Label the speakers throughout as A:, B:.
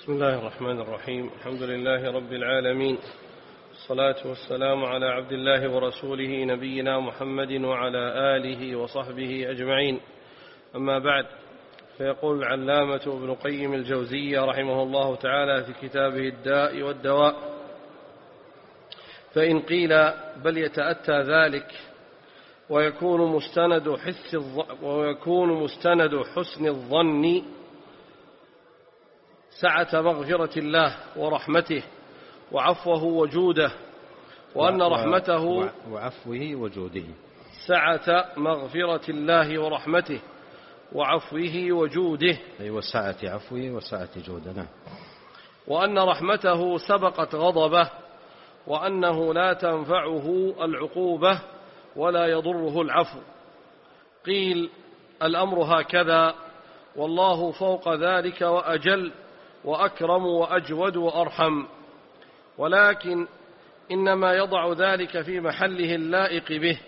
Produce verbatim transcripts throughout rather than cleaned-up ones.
A: بسم الله الرحمن الرحيم. الحمد لله رب العالمين، الصلاة والسلام على عبد الله ورسوله نبينا محمد وعلى آله وصحبه أجمعين. أما بعد، فيقول العلامة ابن قيم الجوزية رحمه الله تعالى في كتابه الداء والدواء: فإن قيل بل يتأتى ذلك ويكون مستند حس ويكون مستند حسن الظن سعة مغفرة الله ورحمته وعفوه وجوده، وأن رحمته
B: وعفوه وجوده
A: سعة مغفرة الله ورحمته وعفوه وجوده،
B: أي وسعة عفوه وسعة جوده. نعم.
A: وأن رحمته سبقت غضبه، وأنه لا تنفعه العقوبة ولا يضره العفو. قيل: الأمر هكذا، والله فوق ذلك وأجل وأكرم وأجود وأرحم، ولكن إنما يضع ذلك في محله اللائق به،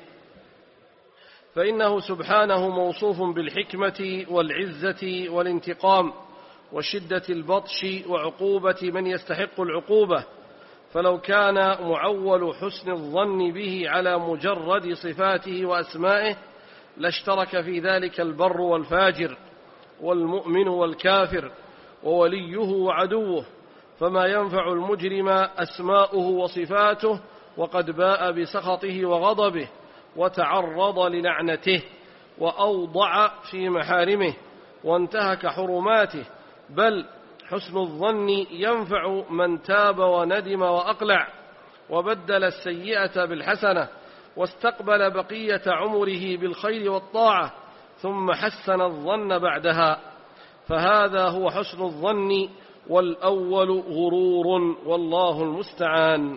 A: فإنه سبحانه موصوف بالحكمة والعزة والانتقام وشدة البطش وعقوبة من يستحق العقوبة، فلو كان معول حسن الظن به على مجرد صفاته وأسمائه لاشترك في ذلك البر والفاجر والمؤمن والكافر ووليه وعدوه، فما ينفع المجرم أسماؤه وصفاته وقد باء بسخطه وغضبه وتعرض للعنته وأوضع في محارمه وانتهك حرماته، بل حسن الظن ينفع من تاب وندم وأقلع وبدل السيئة بالحسنة واستقبل بقية عمره بالخير والطاعة ثم حسن الظن بعدها، فهذا هو حسن الظن، والأول غرور، والله المستعان.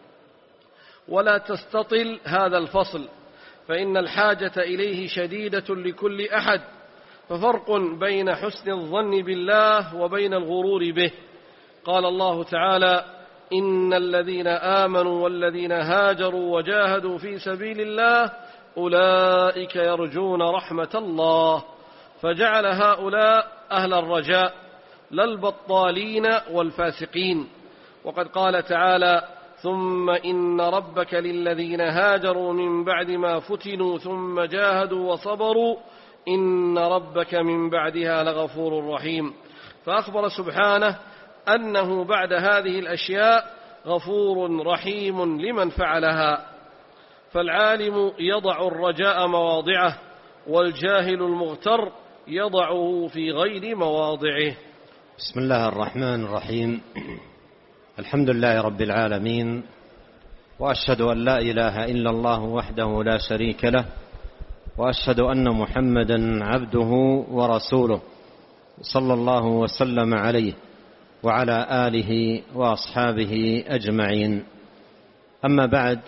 A: ولا تستطل هذا الفصل، فإن الحاجة إليه شديدة لكل أحد، ففرق بين حسن الظن بالله وبين الغرور به. قال الله تعالى: إن الذين آمنوا والذين هاجروا وجاهدوا في سبيل الله أولئك يرجون رحمة الله، فجعل هؤلاء أهل الرجاء لا البطالين والفاسقين. وقد قال تعالى: ثم إن ربك للذين هاجروا من بعد ما فتنوا ثم جاهدوا وصبروا إن ربك من بعدها لغفور رحيم، فأخبر سبحانه أنه بعد هذه الأشياء غفور رحيم لمن فعلها. فالعالم يضع الرجاء مواضعه، والجاهل المغتر يضعه في غير مواضعه.
B: بسم الله الرحمن الرحيم. الحمد لله رب العالمين، وأشهد أن لا إله إلا الله وحده لا شريك له، وأشهد أن محمدا عبده ورسوله، صلى الله وسلم عليه وعلى آله وأصحابه أجمعين. أما بعد،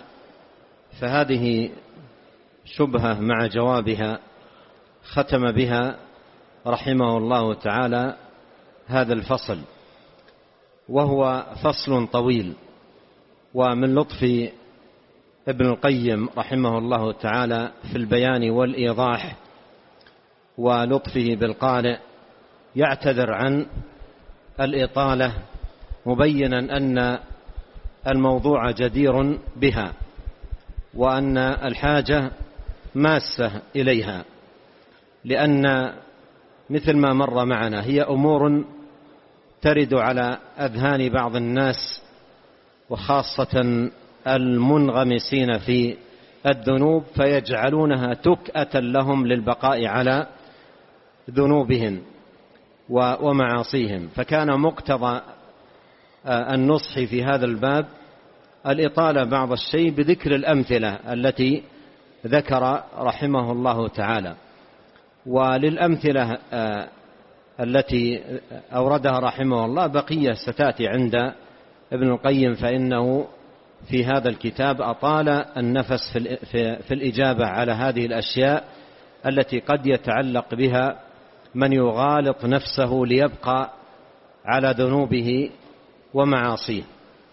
B: فهذه شبهة مع جوابها ختم بها رحمه الله تعالى هذا الفصل، وهو فصل طويل. ومن لطف ابن القيم رحمه الله تعالى في البيان والإيضاح ولطفه بالقارئ يعتذر عن الإطالة، مبينا أن الموضوع جدير بها وأن الحاجة ماسة إليها، لأن مثل ما مر معنا هي أمور ترد على أذهان بعض الناس، وخاصة المنغمسين في الذنوب، فيجعلونها تكأة لهم للبقاء على ذنوبهم ومعاصيهم. فكان مقتضى النصح في هذا الباب الإطالة بعض الشيء بذكر الأمثلة التي ذكر رحمه الله تعالى. وللأمثلة التي أوردها رحمه الله بقية ستأتي عند ابن القيم، فإنه في هذا الكتاب أطال النفس في الإجابة على هذه الأشياء التي قد يتعلق بها من يغالط نفسه ليبقى على ذنوبه ومعاصيه.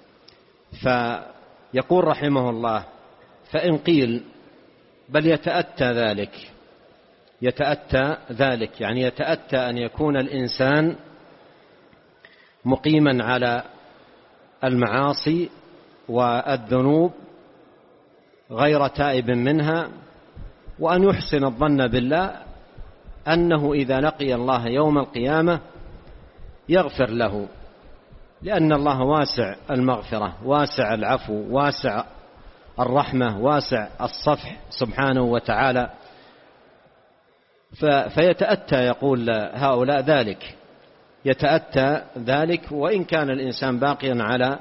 B: فيقول رحمه الله: فإن قيل بل يتأتى ذلك، يتأتى ذلك يعني يتأتى أن يكون الإنسان مقيما على المعاصي والذنوب غير تائب منها، وأن يحسن الظن بالله أنه إذا لقي الله يوم القيامة يغفر له، لأن الله واسع المغفرة، واسع العفو، واسع الرحمة، واسع الصفح سبحانه وتعالى. فيتأتى يقول هؤلاء ذلك، يتأتى ذلك وإن كان الإنسان باقيا على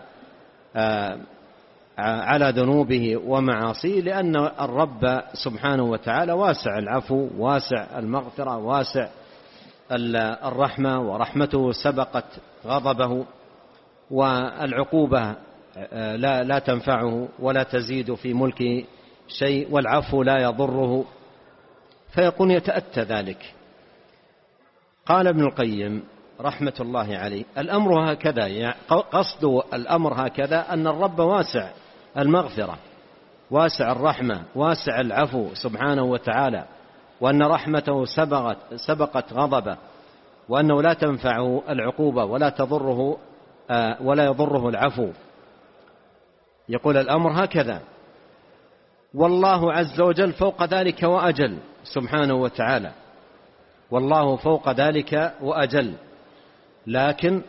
B: على ذنوبه ومعاصيه، لأن الرب سبحانه وتعالى واسع العفو، واسع المغفرة، واسع الرحمة، ورحمته سبقت غضبه، والعقوبة لا لا تنفعه ولا تزيد في ملكه شيء، والعفو لا يضره. فيكون يتأتى ذلك. قال ابن القيم رحمة الله عليه: الأمر هكذا، يعني قصد الأمر هكذا أن الرب واسع المغفرة، واسع الرحمة، واسع العفو سبحانه وتعالى، وأن رحمته سبقت, سبقت غضبه، وأنه لا تنفعه العقوبة ولا تضره ولا يضره العفو. يقول الأمر هكذا، والله عز وجل فوق ذلك وأجل سبحانه وتعالى، والله فوق ذلك وأجل، لكن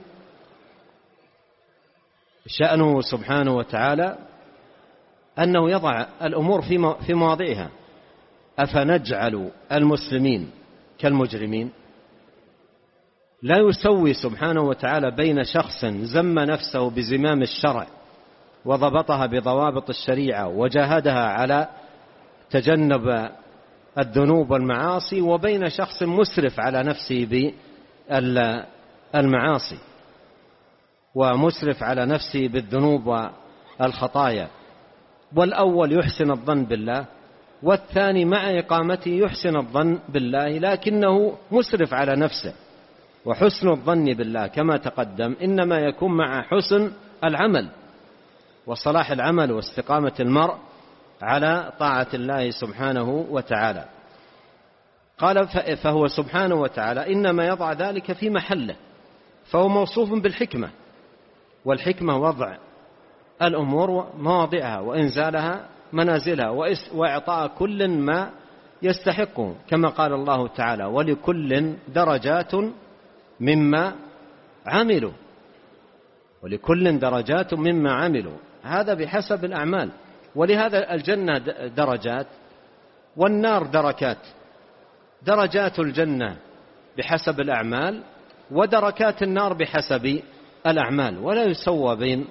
B: شأنه سبحانه وتعالى أنه يضع الأمور في مواضعها. أفنجعل المسلمين كالمجرمين؟ لا يسوي سبحانه وتعالى بين شخص زم نفسه بزمام الشرع وضبطها بضوابط الشريعة وجاهدها على تجنب الذنوب والمعاصي، وبين شخص مسرف على نفسه بالمعاصي ومسرف على نفسه بالذنوب والخطايا. والأول يحسن الظن بالله، والثاني مع إقامته يحسن الظن بالله لكنه مسرف على نفسه. وحسن الظن بالله كما تقدم إنما يكون مع حسن العمل وصلاح العمل واستقامة المرء على طاعة الله سبحانه وتعالى. قال: فهو سبحانه وتعالى إنما يضع ذلك في محله، فهو موصوف بالحكمة، والحكمة وضع الأمور مواضعها وإنزالها منازلها وإعطاء كل ما يستحقه، كما قال الله تعالى: ولكل درجات مما عملوا، ولكل درجات مما عملوا، هذا بحسب الأعمال. ولهذا الجنة درجات والنار دركات، درجات الجنة بحسب الأعمال ودركات النار بحسب الأعمال، ولا يسوى بين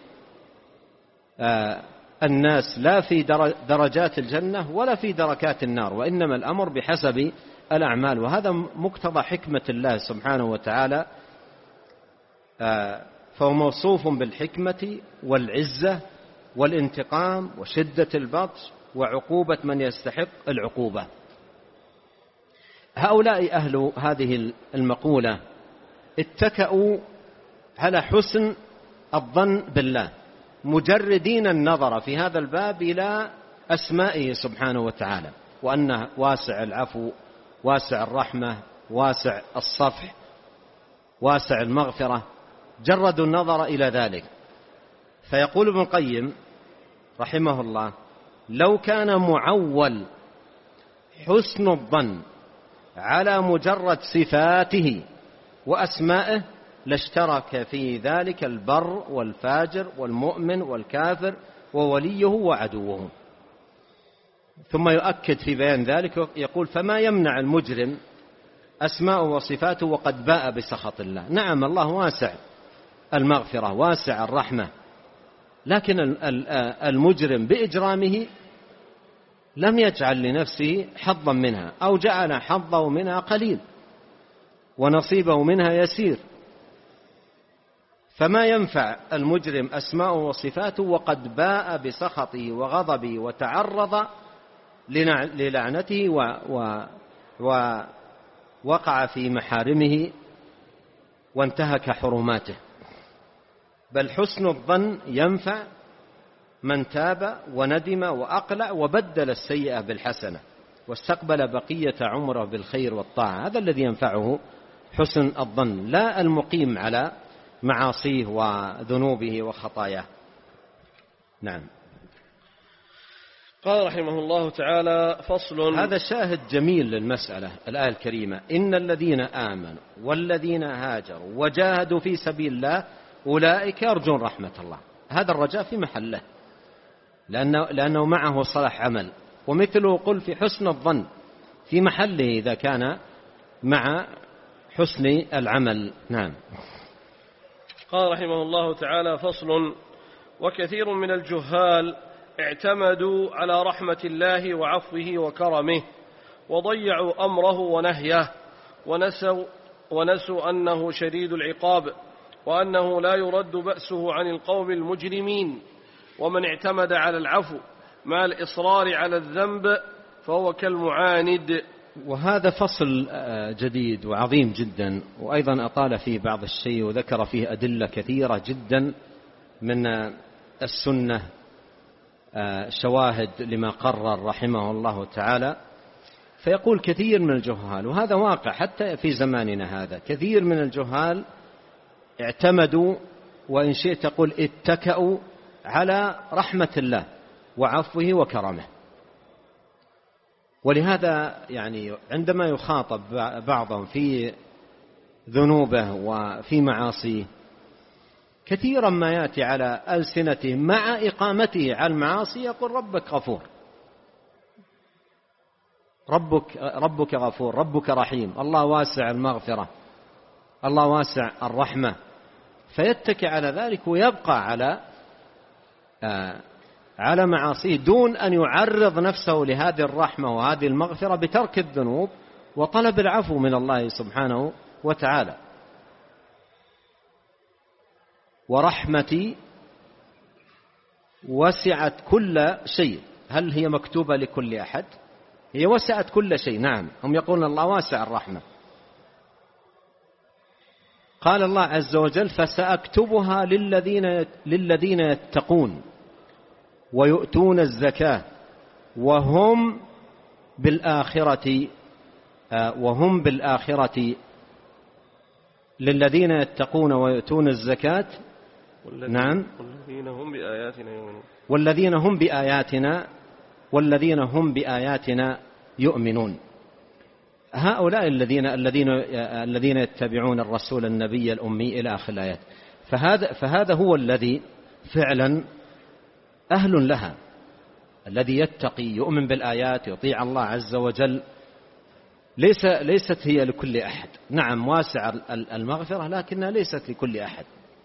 B: الناس لا في درجات الجنة ولا في دركات النار، وإنما الأمر بحسب الأعمال. وهذا مقتضى حكمة الله سبحانه وتعالى، فهو موصوف بالحكمة والعزة والانتقام وشدة البطش وعقوبة من يستحق العقوبة. هؤلاء أهل هذه المقولة اتكأوا على حسن الظن بالله، مجردين النظر في هذا الباب إلى أسمائه سبحانه وتعالى، وأنه واسع العفو، واسع الرحمة، واسع الصفح، واسع المغفرة، جردوا النظر إلى ذلك. فيقول ابن القيم رحمه الله: لو كان معول حسن الظن على مجرد صفاته وأسمائه لاشترك في ذلك البر والفاجر والمؤمن والكافر ووليه وعدوه. ثم يؤكد في بيان ذلك يقول: فما يمنع المجرم أسماء وصفاته وقد باء بسخط الله. نعم، الله واسع المغفرة، واسع الرحمة، لكن المجرم بإجرامه لم يجعل لنفسه حظا منها، أو جعل حظه منها قليل ونصيبه منها يسير. فما ينفع المجرم أسماء وصفاته وقد باء بسخطه وغضبه وتعرض للعنته ووقع في محارمه وانتهك حرماته. بل حسن الظن ينفع من تاب وندم وأقلع وبدل السيئة بالحسنة واستقبل بقية عمره بالخير والطاعة. هذا الذي ينفعه حسن الظن، لا المقيم على معاصيه وذنوبه وخطاياه. نعم.
A: قال رحمه الله تعالى: فصل.
B: هذا شاهد جميل للمسألة الآية الكريمة: إن الذين آمنوا والذين هاجروا وجاهدوا في سبيل الله أولئك يرجون رحمة الله. هذا الرجاء في محله، لأنه, لأنه معه صلاح عمل، ومثله قل في حسن الظن في محله إذا كان مع حسن العمل. نعم.
A: قال رحمه الله تعالى: فصل. وكثير من الجهال اعتمدوا على رحمة الله وعفوه وكرمه، وضيعوا أمره ونهيه، ونسوا, ونسوا أنه شديد العقاب، وأنه لا يرد بأسه عن القوم المجرمين. ومن اعتمد على العفو مع الإصرار على الذنب فهو كالمعاند.
B: وهذا فصل جديد وعظيم جدا، وأيضا أطال فيه بعض الشيء وذكر فيه أدلة كثيرة جدا من السنة، شواهد لما قرر رحمه الله تعالى. فيقول كثير من الجهال، وهذا واقع حتى في زماننا هذا، كثير من الجهال اعتمدوا، وإن شئت تقول اتكأوا على رحمة الله وعفوه وكرمه. ولهذا يعني عندما يخاطب بعضهم في ذنوبه وفي معاصيه، كثيرا ما يأتي على ألسنته مع إقامته على المعاصي يقول ربك غفور، ربك, ربك غفور، ربك رحيم، الله واسع المغفرة، الله واسع الرحمة، فيتكي على ذلك ويبقى على آه على معاصيه دون أن يعرض نفسه لهذه الرحمة وهذه المغفرة بترك الذنوب وطلب العفو من الله سبحانه وتعالى. ورحمتي وسعت كل شيء. هل هي مكتوبة لكل أحد؟ هي وسعت كل شيء. نعم، هم يقولون الله واسع الرحمة. قال الله عز وجل: فسأكتبها للذين, للذين يتقون ويؤتون الزكاة وهم بالآخرة وهم بالآخرة للذين يتقون ويؤتون الزكاة. نعم.
A: والذين هم بآياتنا يؤمنون
B: والذين هم بآياتنا والذين هم بآياتنا يؤمنون. هؤلاء الذين الذين الذين يتبعون الرسول النبي الأمي إلى آخر الآيات. فهذا فهذا هو الذي فعلا أهل لها، الذي يتقي يؤمن بالآيات يطيع الله عز وجل. ليس ليست هي لكل أحد. نعم واسع المغفرة، لكنها ليست لكل أحد.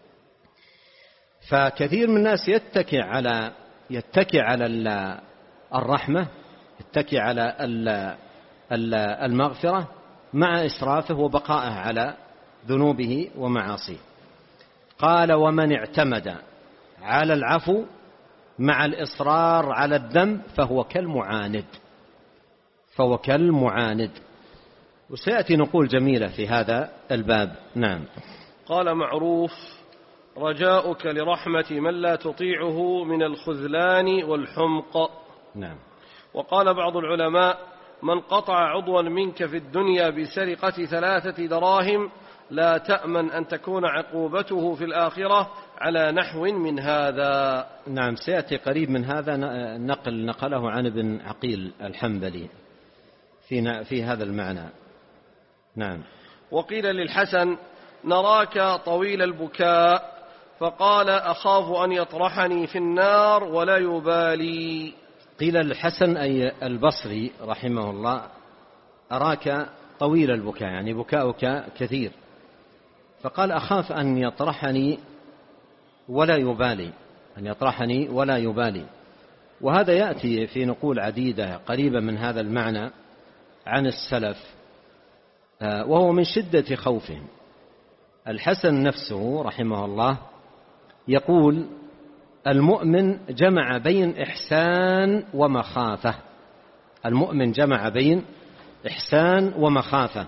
B: فكثير من الناس يتكي على يتكي على الرحمة، يتكي على المغفرة مع إسرافه وبقائه على ذنوبه ومعاصيه. قال: ومن اعتمد على العفو مع الإصرار على الذنب فهو كالمعاند فهو كالمعاند. وسيأتي نقول جميلة في هذا الباب. نعم.
A: قال معروف: رجاؤك لرحمة من لا تطيعه من الخذلان والحمق.
B: نعم.
A: وقال بعض العلماء: من قطع عضوا منك في الدنيا بسرقة ثلاثة دراهم لا تأمن أن تكون عقوبته في الآخرة على نحو من هذا.
B: نعم، سيأتي قريب من هذا نقل نقله عن ابن عقيل الحنبلي في في هذا المعنى. نعم.
A: وقيل للحسن: نراك طويل البكاء، فقال: أخاف أن يطرحني في النار ولا يبالي.
B: قيل للحسن أي البصري رحمه الله: أراك طويل البكاء، يعني بكاؤك كثير. فقال: أخاف أن يطرحني ولا يبالي، أن يطرحني ولا يبالي. وهذا يأتي في نقول عديدة قريبة من هذا المعنى عن السلف، وهو من شدة خوفهم. الحسن نفسه رحمه الله يقول: المؤمن جمع بين إحسان ومخافة. المؤمن جمع بين إحسان ومخافة،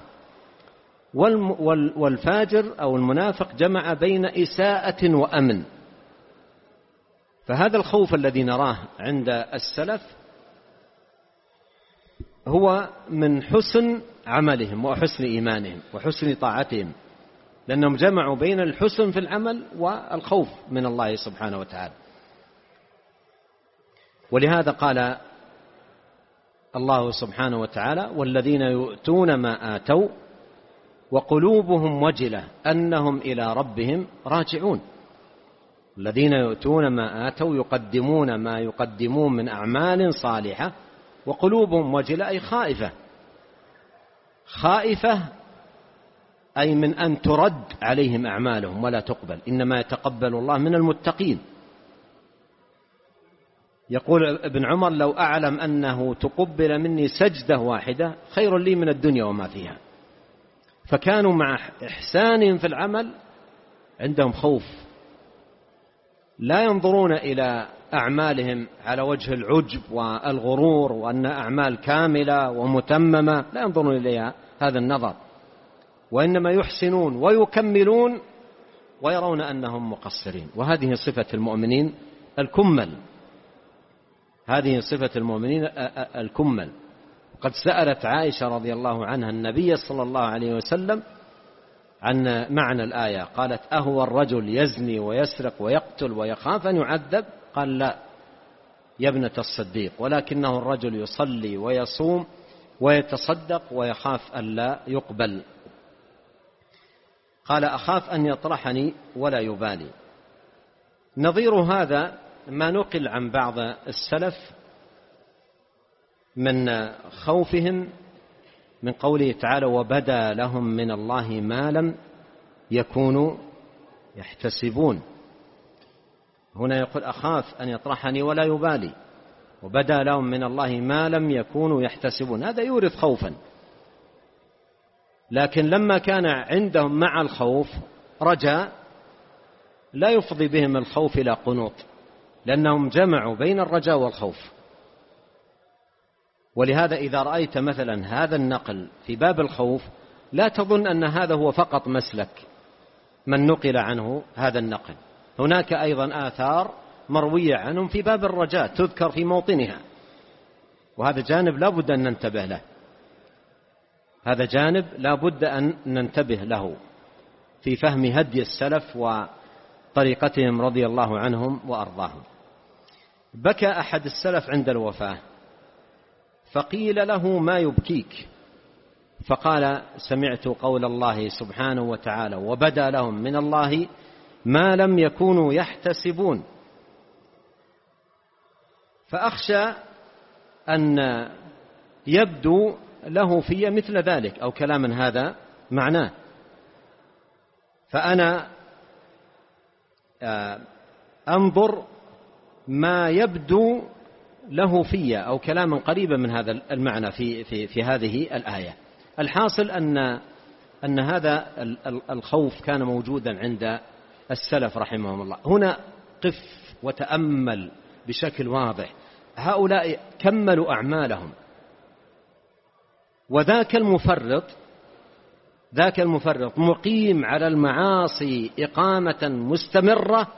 B: والفاجر أو المنافق جمع بين إساءة وأمن. فهذا الخوف الذي نراه عند السلف هو من حسن عملهم وحسن إيمانهم وحسن طاعتهم، لأنهم جمعوا بين الحسن في العمل والخوف من الله سبحانه وتعالى. ولهذا قال الله سبحانه وتعالى: والذين يؤتون ما آتوا وقلوبهم وجلة أنهم إلى ربهم راجعون. الذين يؤتون ما آتوا يقدمون ما يقدمون من أعمال صالحة وقلوبهم وجلة أي خائفة، خائفة أي من أن ترد عليهم أعمالهم ولا تقبل، إنما يتقبل الله من المتقين. يقول ابن عمر: لو أعلم أنه تقبل مني سجدة واحدة خير لي من الدنيا وما فيها. فكانوا مع إحسانهم في العمل عندهم خوف، لا ينظرون إلى أعمالهم على وجه العجب والغرور وأن أعمال كاملة ومتممة، لا ينظرون إليها هذا النظر، وإنما يحسنون ويكملون ويرون أنهم مقصرين. وهذه صفة المؤمنين الكمل، هذه صفة المؤمنين الكمل. قد سألت عائشة رضي الله عنها النبي صلى الله عليه وسلم عن معنى الآية، قالت: أهو الرجل يزني ويسرق ويقتل ويخاف أن يعذب؟ قال: لا يا ابنة الصديق، ولكنه الرجل يصلي ويصوم ويتصدق ويخاف أن لا يقبل. قال: أخاف أن يطرحني ولا يبالي. نظير هذا ما نقل عن بعض السلف من خوفهم من قوله تعالى: وبدا لهم من الله ما لم يكونوا يحتسبون. هنا يقول: أخاف أن يطرحني ولا يبالي، وبدا لهم من الله ما لم يكونوا يحتسبون. هذا يورث خوفا، لكن لما كان عندهم مع الخوف رجاء لا يفضي بهم الخوف إلى قنوط، لأنهم جمعوا بين الرجاء والخوف. ولهذا إذا رأيت مثلا هذا النقل في باب الخوف لا تظن أن هذا هو فقط مسلك من نقل عنه هذا النقل، هناك أيضا آثار مروية عنهم في باب الرجاء تذكر في موطنها، وهذا جانب لا بد أن ننتبه له، هذا جانب لا بد أن ننتبه له في فهم هدي السلف وطريقتهم رضي الله عنهم وأرضاهم. بكى أحد السلف عند الوفاة فقيل له: ما يبكيك؟ فقال: سمعت قول الله سبحانه وتعالى: وبدا لهم من الله ما لم يكونوا يحتسبون. فأخشى أن يبدو له في مثل ذلك أو كلاما هذا معناه، فأنا أنظر ما يبدو له في أو كلاما قريبا من هذا المعنى في, في, في هذه الآية. الحاصل أن, أن هذا الخوف كان موجودا عند السلف رحمهم الله. هنا قف وتأمل بشكل واضح، هؤلاء كملوا أعمالهم، وذاك المفرط ذاك المفرط مقيم على المعاصي إقامة مستمرة،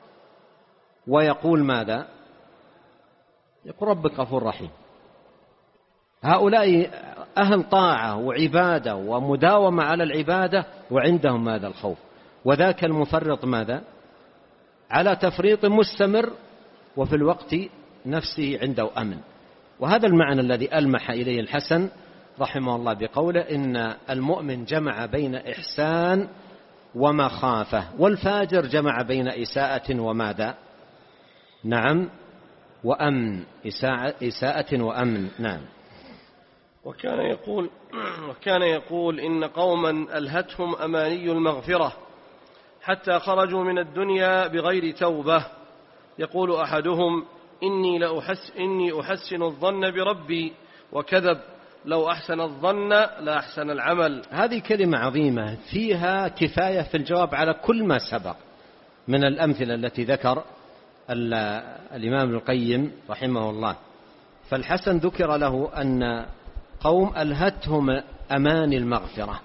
B: ويقول ماذا؟ يقول: ربك غفور رحيم. هؤلاء أهل طاعة وعبادة ومداومة على العبادة وعندهم هذا الخوف، وذاك المفرط ماذا؟ على تفريط مستمر وفي الوقت نفسه عنده أمن. وهذا المعنى الذي ألمح إليه الحسن رحمه الله بقوله: إن المؤمن جمع بين إحسان ومخافة، والفاجر جمع بين إساءة وماذا؟ نعم، وأمن، إساءة وأمن. نعم.
A: وكان يقول وكان يقول إن قوما ألهتهم أماني المغفرة حتى خرجوا من الدنيا بغير توبة. يقول أحدهم: إني لأحس إني أحسن الظن بربي، وكذب، لو أحسن الظن لا أحسن العمل.
B: هذه كلمة عظيمة فيها كفاية في الجواب على كل ما سبق من الأمثلة التي ذكر الإمام ابن القيم رحمه الله. فالحسن ذكر له أن قوم ألهتهم أمان المغفرة.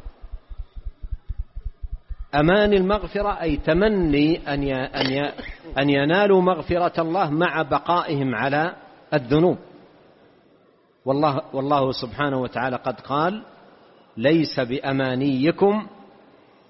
B: أمان المغفرة أي تمني أن ينالوا مغفرة الله مع بقائهم على الذنوب. والله, والله سبحانه وتعالى قد قال: ليس بأمانيكم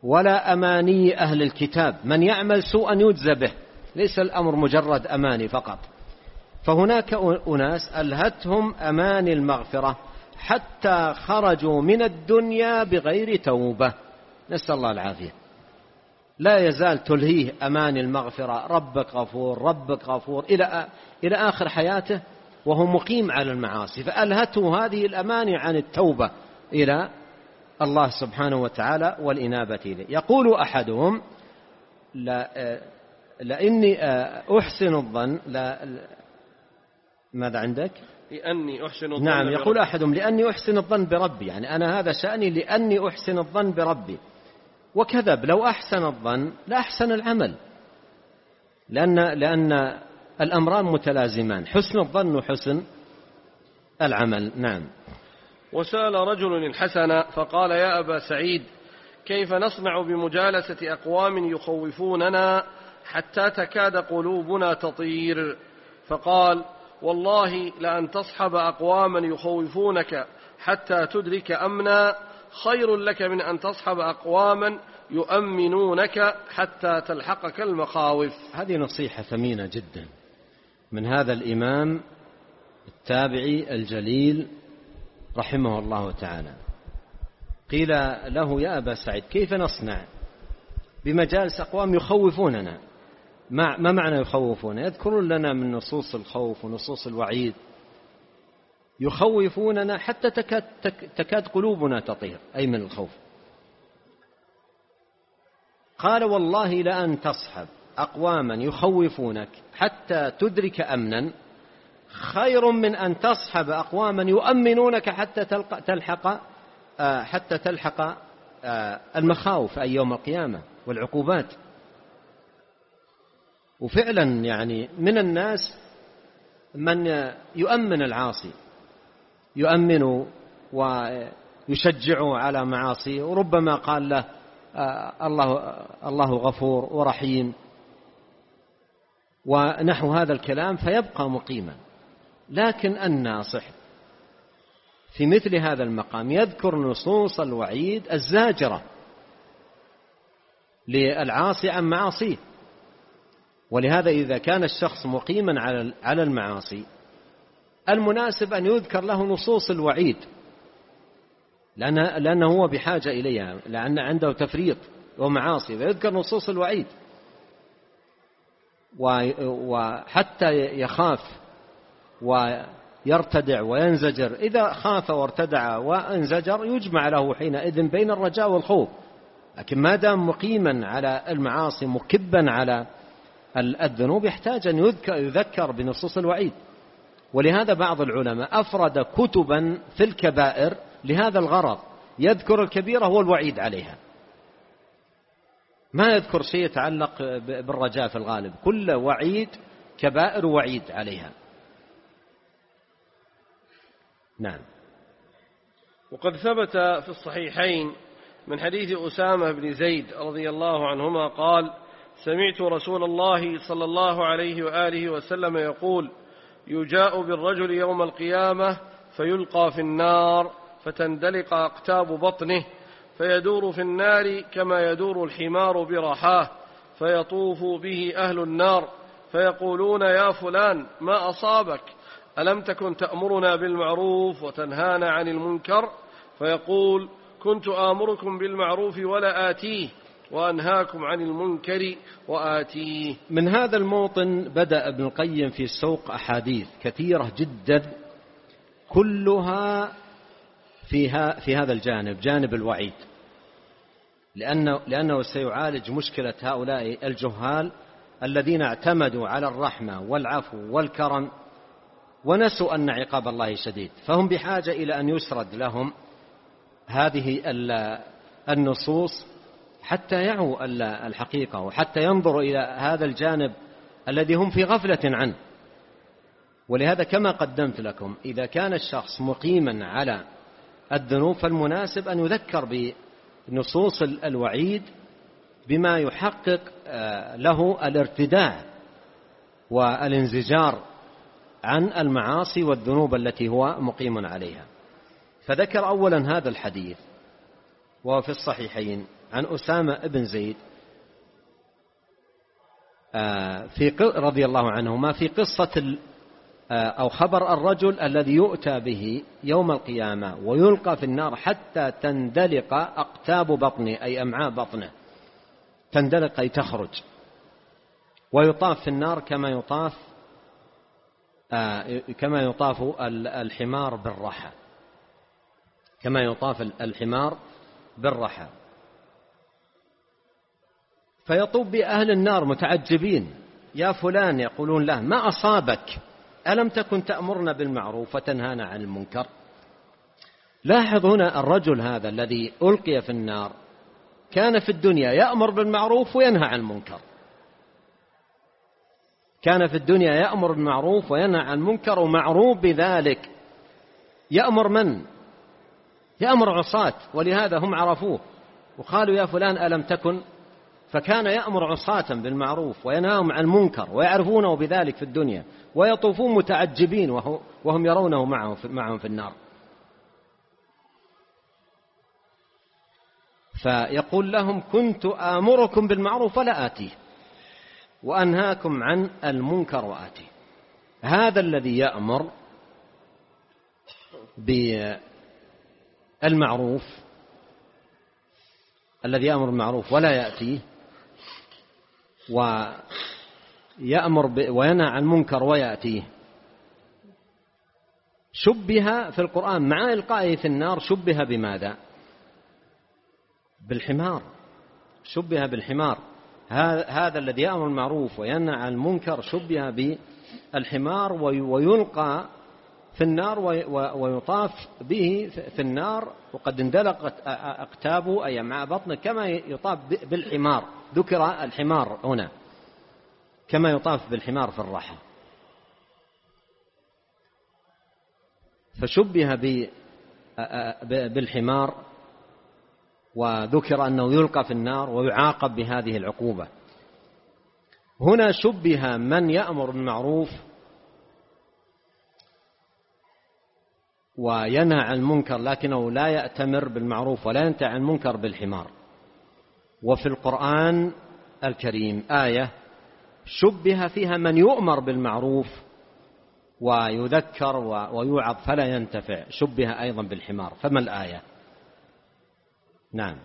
B: ولا أماني أهل الكتاب، من يعمل سوءا يجزى به، ليس الأمر مجرد أماني فقط. فهناك أناس ألهتهم أماني المغفرة حتى خرجوا من الدنيا بغير توبة، نسأل الله العافية. لا يزال تلهيه أماني المغفرة، ربك غفور ربك غفور إلى إلى آخر حياته وهو مقيم على المعاصي، فألهته هذه الأماني عن التوبة إلى الله سبحانه وتعالى والإنابة إليه. يقول أحدهم لا لأني أحسن الظن لا ماذا عندك؟
A: لأني أحسن الظن
B: نعم، يقول أحدهم لأني أحسن الظن بربي، يعني أنا هذا شأني لأني أحسن الظن بربي، وكذب، لو أحسن الظن لا أحسن العمل، لأن, لأن الأمران متلازمان، حسن الظن وحسن العمل. نعم.
A: وسأل رجل الحسن فقال يا أبا سعيد كيف نصنع بمجالسة أقوام يخوفوننا حتى تكاد قلوبنا تطير؟ فقال والله لأن تصحب أقواما يخوفونك حتى تدرك أمنا خير لك من أن تصحب أقواما يؤمنونك حتى تلحقك المخاوف.
B: هذه نصيحة ثمينة جدا من هذا الإمام التابعي الجليل رحمه الله تعالى. قيل له يا أبا سعيد كيف نصنع بمجالس أقوام يخوفوننا؟ ما معنى يخوفون؟ يذكرون لنا من نصوص الخوف ونصوص الوعيد، يخوفوننا حتى تكاد, تكاد قلوبنا تطير، أي من الخوف. قال والله لأن تصحب أقواما يخوفونك حتى تدرك أمنا خير من أن تصحب أقواما يؤمنونك حتى تلحق حتى تلحق المخاوف أي يوم القيامة والعقوبات. وفعلا يعني من الناس من يؤمن العاصي، يؤمن ويشجع على معاصي، وربما قال له الله الله غفور ورحيم ونحو هذا الكلام فيبقى مقيما. لكن الناصح في مثل هذا المقام يذكر نصوص الوعيد الزاجرة للعاصي عن معاصيه. ولهذا إذا كان الشخص مقيما على المعاصي المناسب أن يذكر له نصوص الوعيد، لأنه هو بحاجة إليها، لأن عنده تفريط ومعاصي، فيذكر نصوص الوعيد وحتى يخاف ويرتدع وينزجر. إذا خاف وارتدع وانزجر يجمع له حينئذ بين الرجاء والخوف. لكن ما دام مقيما على المعاصي مكبا على الذنوب يحتاج أن يذكر, يذكر بنصوص الوعيد. ولهذا بعض العلماء أفرد كتبا في الكبائر لهذا الغرض، يذكر الكبيرة والوعيد عليها، ما يذكر شيء يتعلق بالرجاء في الغالب، كل وعيد كبائر وعيد عليها. نعم.
A: وقد ثبت في الصحيحين من حديث أسامة بن زيد رضي الله عنهما قال سمعت رسول الله صلى الله عليه وآله وسلم يقول يجاء بالرجل يوم القيامة فيلقى في النار فتندلق أقتاب بطنه فيدور في النار كما يدور الحمار برحاه فيطوف به أهل النار فيقولون يا فلان ما أصابك؟ ألم تكن تأمرنا بالمعروف وتنهانا عن المنكر؟ فيقول كنت آمركم بالمعروف ولا آتيه وأنهاكم عن المنكر وآتيه.
B: من هذا الموطن بدأ ابن القيم في سوق أحاديث كثيرة جدا كلها فيها في هذا الجانب، جانب الوعيد، لأنه, لأنه سيعالج مشكلة هؤلاء الجهال الذين اعتمدوا على الرحمة والعفو والكرم ونسوا أن عقاب الله شديد، فهم بحاجة إلى أن يسرد لهم هذه النصوص حتى يعوا الحقيقة وحتى ينظروا إلى هذا الجانب الذي هم في غفلة عنه. ولهذا كما قدمت لكم إذا كان الشخص مقيما على الذنوب فالمناسب أن يذكر بنصوص الوعيد بما يحقق له الارتداع والانزجار عن المعاصي والذنوب التي هو مقيم عليها. فذكر أولا هذا الحديث وهو في الصحيحين عن أسامة بن زيد في رضي الله عنهما في قصة أو خبر الرجل الذي يؤتى به يوم القيامة ويلقى في النار حتى تندلق أقتاب بطنه أي أمعاء بطنه، تندلق أي تخرج، ويطاف في النار كما يطاف كما يطاف الحمار بالرحى، كما يطاف الحمار بالرحى. فيطوب بأهل النار متعجبين: يا فلان، يقولون له: ما أصابك؟ ألم تكن تأمرنا بالمعروف وتنهانا عن المنكر؟ لاحظ هنا الرجل هذا الذي ألقي في النار كان في الدنيا يأمر بالمعروف وينهى عن المنكر، كان في الدنيا يأمر بالمعروف وينهى عن المنكر، ومعروف بذلك. يأمر من؟ يأمر عصاة، ولهذا هم عرفوه وقالوا: يا فلان ألم تكن؟ فكان يأمر عصاة بالمعروف وينهاهم عن المنكر ويعرفونه بذلك في الدنيا، ويطوفون متعجبين وهم يرونه معهم في النار. فيقول لهم: كنت آمركم بالمعروف ولا آتيه، وأنهاكم عن المنكر وآتيه. هذا الذي يأمر بالمعروف، الذي يأمر بالمعروف ولا يأتيه، ويأمر وينهى عن المنكر ويأتيه، شبه في القرآن مع إلقائه في النار شبه بماذا؟ بالحمار، شبه بالحمار. هذا الذي يأمر بالمعروف وينهى عن المنكر شبه بالحمار، ويلقى في النار ويطاف به في النار، وقد اندلقت أقتابه أي أمعاء بطنه كما يطاف بالحمار. ذكر الحمار هنا كما يطاف بالحمار في الرحى، فشبه بالحمار، وذكر أنه يلقى في النار ويعاقب بهذه العقوبة. هنا شبه من يأمر بالمعروف وينهى عن المنكر لكنه لا يأتمر بالمعروف ولا ينتهي عن المنكر بالحمار. وفي القرآن الكريم آية شبه فيها من يؤمر بالمعروف ويذكر ويوعظ فلا ينتفع، شبه أيضا بالحمار. فما الآية؟ نعم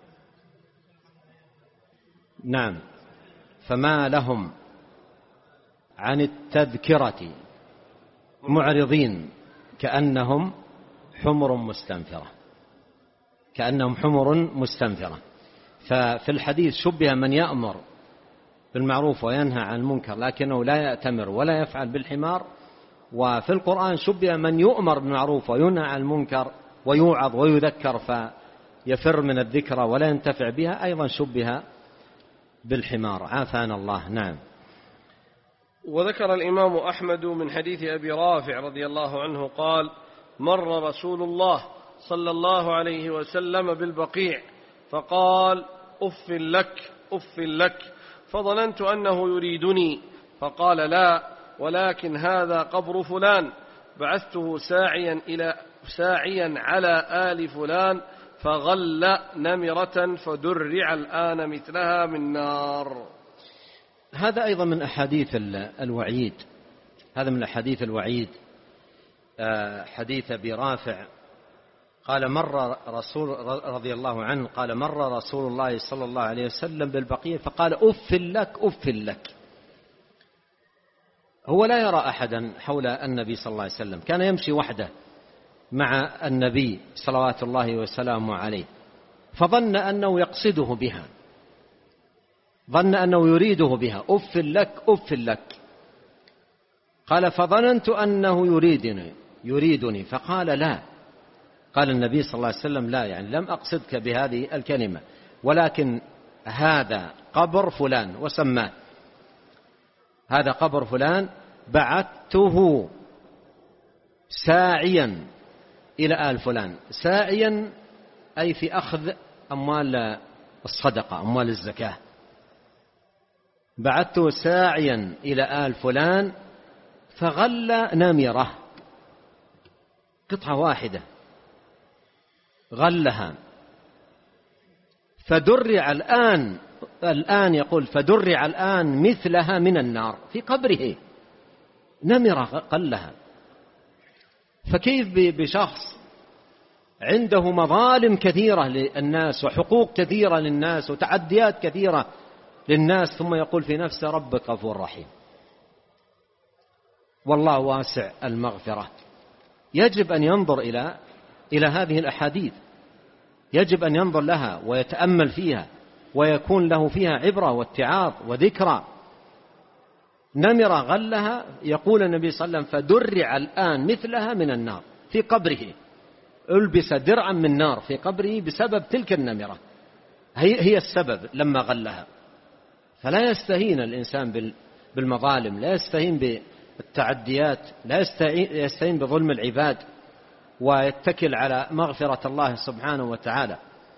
B: نعم فما لهم عن التذكرة معرضين كأنهم حمر مستنفرة، كأنهم حمر مستنفرة. ففي الحديث شبه من يأمر بالمعروف وينهى عن المنكر لكنه لا يأتمر ولا يفعل بالحمار، وفي القرآن شبه من يؤمر بالمعروف وينهى عن المنكر ويوعظ ويذكر فيفر من الذكرى ولا ينتفع بها، أيضا شبه بالحمار. عافانا الله. نعم.
A: وذكر الإمام أحمد من حديث أبي رافع رضي الله عنه قال: مر رسول الله صلى الله عليه وسلم بالبقيع فقال: أف لك أف لك، فظننت أنه يريدني، فقال: لا، ولكن هذا قبر فلان، بعثته ساعيا إلى ساعيا على آل فلان فغل نمرة فدرع الآن مثلها من نار.
B: هذا أيضا من أحاديث الوعيد، هذا من أحاديث الوعيد. حديث أبي رافع قال: مر رسول رضي الله عنه قال: مر رسول الله صلى الله عليه وسلم بالبقيع فقال: أف لك أف لك. هو لا يرى أحدا حول النبي صلى الله عليه وسلم، كان يمشي وحده مع النبي صلوات الله وسلامه عليه، فظن أنه يقصده بها، ظن أنه يريده بها: أف لك أف لك. قال: فظننت أنه يريدني يريدني فقال: لا. قال النبي صلى الله عليه وسلم: لا، يعني لم أقصدك بهذه الكلمة، ولكن هذا قبر فلان، وسماه هذا قبر فلان، بعثته ساعيا إلى آل فلان. ساعيا أي في أخذ أموال الصدقة، أموال الزكاة. بعثته ساعيا إلى آل فلان فغل نمرة، قطعة واحدة غلها، فدرع الآن الآن يقول فدرع الآن مثلها من النار في قبره، نمرة قلها. فكيف بشخص عنده مظالم كثيرة للناس وحقوق كثيرة للناس وتعديات كثيرة للناس، ثم يقول في نفسه ربك غفور رحيم والله واسع المغفرة؟ يجب أن ينظر إلى إلى هذه الأحاديث، يجب أن ينظر لها ويتأمل فيها ويكون له فيها عبرة واتعاظ وذكرى. نمرة غلها، يقول النبي صلى الله عليه وسلم فدرع الآن مثلها من النار في قبره، ألبس درعا من نار في قبره بسبب تلك النمرة، هي هي السبب لما غلها. فلا يستهين الإنسان بالمظالم، لا يستهين بالتعديات، لا يستهين بظلم العباد، ويتكل على مغفرة الله سبحانه وتعالى.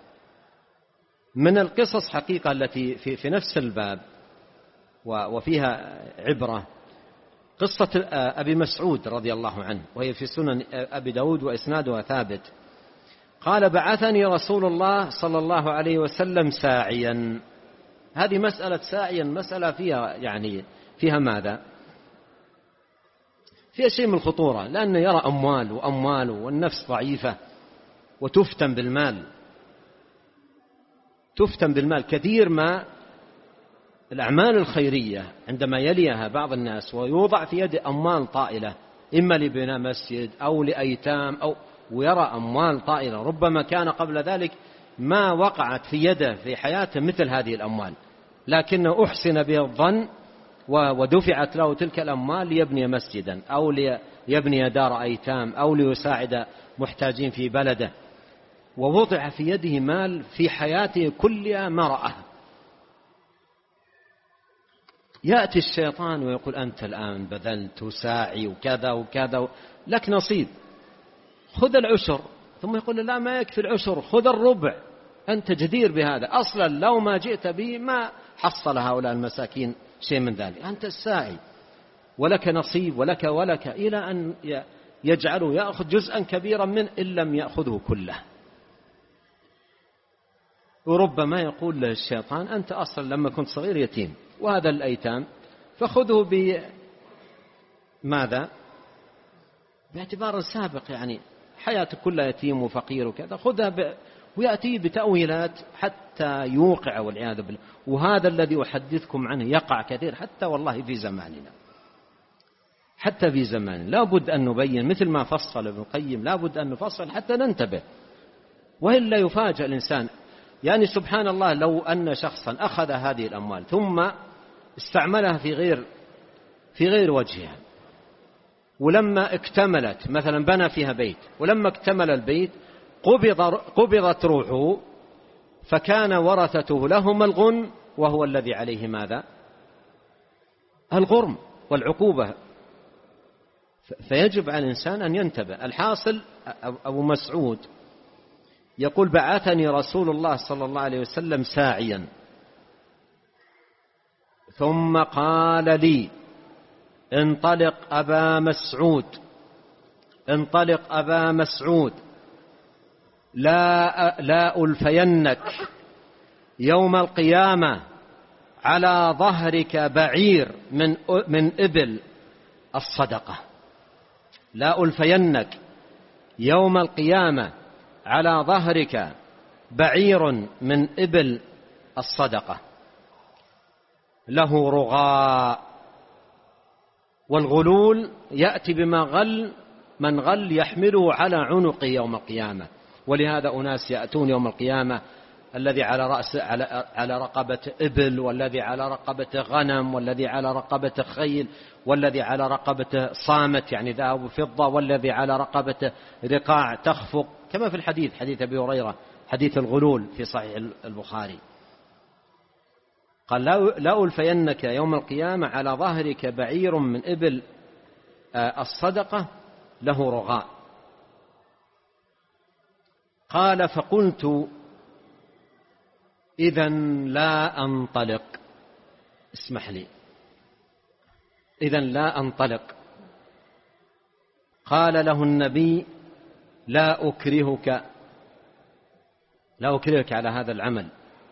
B: من القصص حقيقة التي في, في نفس الباب وفيها عبرة قصة أبي مسعود رضي الله عنه، وهي في سنن أبي داود وإسنادها ثابت. قال بعثني رسول الله صلى الله عليه وسلم ساعيا. هذه مسألة ساعيا مسألة فيها يعني فيها ماذا؟ فيها شيء من الخطورة، لأنه يرى أموال وأموال والنفس ضعيفة وتفتن بالمال، تفتن بالمال. كثير ما الأعمال الخيرية عندما يليها بعض الناس ويوضع في يد أموال طائلة، إما لبناء مسجد أو لأيتام أو ويرى أموال طائلة، ربما كان قبل ذلك ما وقعت في يده في حياته مثل هذه الأموال، لكنه أحسن به الظن ودفعت له تلك الأموال ليبني مسجدا أو ليبني دار أيتام أو ليساعد محتاجين في بلده، ووضع في يده مال في حياته كلها ما رأها. يأتي الشيطان ويقول أنت الآن بذلت وساعي وكذا وكذا لك نصيب، خذ العشر. ثم يقول لا ما يكفي العشر، خذ الربع، أنت جدير بهذا، أصلا لو ما جئت به ما حصل هؤلاء المساكين شيء من ذلك، أنت الساعي ولك نصيب ولك ولك، إلى أن يجعله يأخذ جزءا كبيرا منه إن لم يأخذه كله. وربما يقول له الشيطان أنت أصلا لما كنت صغير يتيم، وهذا الأيتام فخذه بماذا؟ باعتبار السابق، يعني حياتك كلها يتيم وفقير وكذا، خذها ب... ويأتي بتأويلات حتى يوقع والعياذ بالله. وهذا الذي أحدثكم عنه يقع كثير حتى والله في زماننا، حتى في زماننا لا بد أن نبين، مثل ما فصل ابن القيم لا بد أن نفصل حتى ننتبه، وإلا يفاجأ الإنسان. يعني سبحان الله، لو أن شخصا أخذ هذه الأموال ثم استعملها في غير في غير وجهها، ولما اكتملت مثلا بنى فيها بيت، ولما اكتمل البيت قبض قبضت روحه، فكان ورثته لهم الغنم، وهو الذي عليه ماذا؟ الغرم والعقوبة. فيجب على الإنسان أن ينتبه. الحاصل أبو مسعود يقول بعثني رسول الله صلى الله عليه وسلم ساعيا، ثم قال لي انطلق أبا مسعود، انطلق أبا مسعود، لا لا ألفينك يوم القيامة على ظهرك بعير من من إبل الصدقة، لا ألفينك يوم القيامة على ظهرك بعير من إبل الصدقة له رغاء. والغلول يأتي بما غل من غل يحمله على عنقه يوم القيامة. ولهذا أناس يأتون يوم القيامة الذي على رأس على على رقبة إبل، والذي على رقبة غنم، والذي على رقبة خيل، والذي على رقبة صامت يعني ذهب وفضة، والذي على رقبة رقاع تخفق، كما في الحديث حديث أبي هريرة حديث الغلول في صحيح البخاري. قال لا ألفينك يوم القيامة على ظهرك بعير من إبل الصدقة له رغاء. قال فقلت إذن لا أنطلق، اسمح لي، إذن لا أنطلق. قال له النبي لا أكرهك، لا أكرهك على هذا العمل،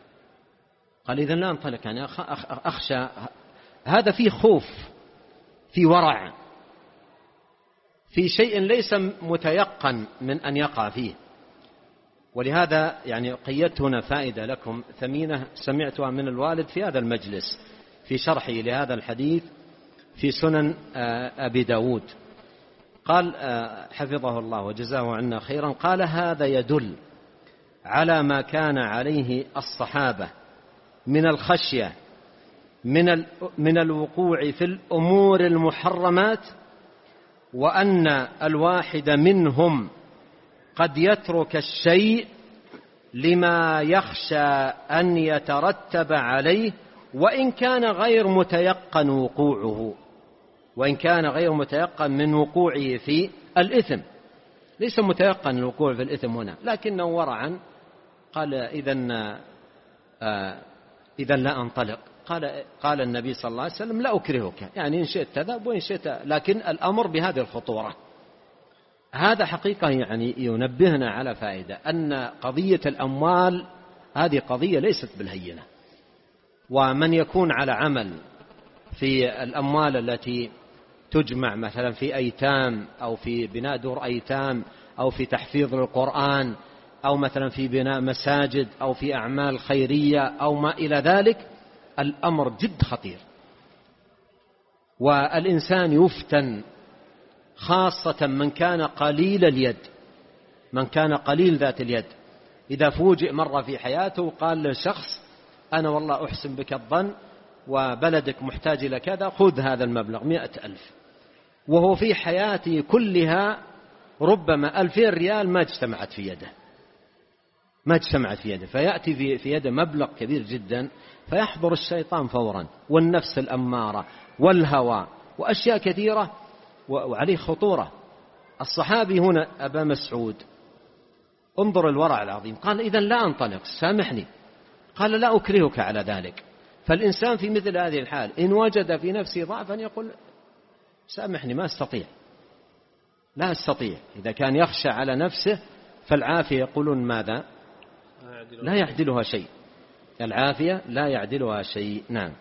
B: قال إذن لا أنطلق، يعني أخشى. هذا فيه خوف، في ورع، في شيء ليس متيقن من أن يقع فيه. ولهذا يعني قيدت هنا فائدة لكم ثمينة سمعتها من الوالد في هذا المجلس في شرحي لهذا الحديث في سنن أبي داود. قال حفظه الله وجزاه عنا خيرا، قال هذا يدل على ما كان عليه الصحابة من الخشية من من الوقوع في الأمور المحرمات، وأن الواحد منهم قد يترك الشيء لما يخشى أن يترتب عليه، وإن كان غير متيقن وقوعه، وإن كان غير متيقن من وقوعه في الإثم، ليس متيقن الوقوع في الإثم هنا، لكنه ورعا قال إذن آه إذن لا أنطلق. قال قال النبي صلى الله عليه وسلم لا أكرهك، يعني إن شئت تذهب وإن شئت، لكن الأمر بهذه الخطورة. هذا حقيقة يعني ينبهنا على فائدة، أن قضية الأموال هذه قضية ليست بالهينة، ومن يكون على عمل في الأموال التي تجمع مثلا في أيتام أو في بناء دور أيتام أو في تحفيظ القرآن أو مثلا في بناء مساجد أو في أعمال خيرية أو ما إلى ذلك، الأمر جد خطير، والإنسان يفتن، خاصة من كان قليل اليد، من كان قليل ذات اليد. إذا فوجئ مرة في حياته قال لشخص أنا والله أحسن بك الظن وبلدك محتاج إلى كذا، خذ هذا المبلغ مئة ألف، وهو في حياته كلها ربما ألفين ريال ما اجتمعت في يده، ما اجتمعت في يده، فيأتي في يده مبلغ كبير جدا، فيحضر الشيطان فورا والنفس الأمارة والهوى وأشياء كثيرة وعليه خطورة. الصحابي هنا أبا مسعود انظر الورع العظيم، قال إذن لا أنطلق، سامحني، قال لا أكرهك على ذلك. فالإنسان في مثل هذه الحال إن وجد في نفسه ضعفا يقول سامحني ما أستطيع، لا أستطيع. إذا كان يخشى على نفسه فالعافية يقولون ماذا؟ لا يعدلها شيء، العافية لا يعدلها شيء. نعم.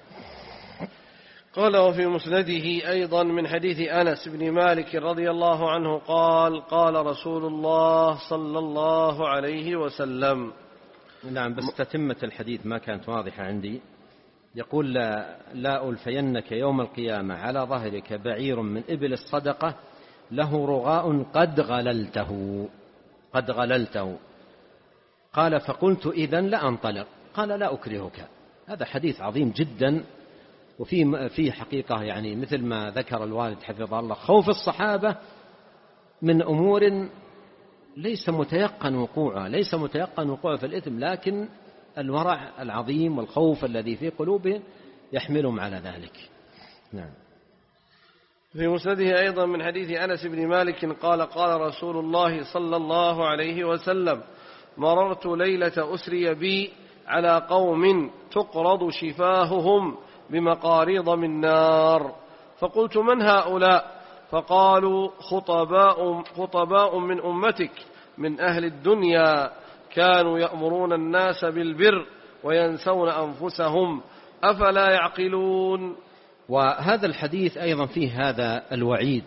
A: قال وفي مسنده أيضا من حديث أنس بن مالك رضي الله عنه قال قال رسول الله صلى الله عليه وسلم.
B: نعم، بس تتمة الحديث ما كانت واضحة عندي. يقول لا, لا ألفينك يوم القيامة على ظهرك بعير من إبل الصدقة له رغاء قد غللته، قد غللته. قال فقلت إذن لا أنطلق، قال لا أكرهك. هذا حديث عظيم جدا، وفي في حقيقة يعني مثل ما ذكر الوالد حفظه الله خوف الصحابة من أمور ليس متيقن وقوعها، ليس متيقن وقوعها في الإثم، لكن الورع العظيم والخوف الذي في قلوبهم يحملهم على ذلك. نعم.
A: في مسنده أيضا من حديث أنس بن مالك قال قال رسول الله صلى الله عليه وسلم مررت ليلة أسري بي على قوم تقرض شفاههم بمقاريض من نار، فقلت من هؤلاء؟ فقالوا خطباء, خطباء من أمتك من أهل الدنيا كانوا يأمرون الناس بالبر وينسون أنفسهم أفلا يعقلون.
B: وهذا الحديث أيضا فيه هذا الوعيد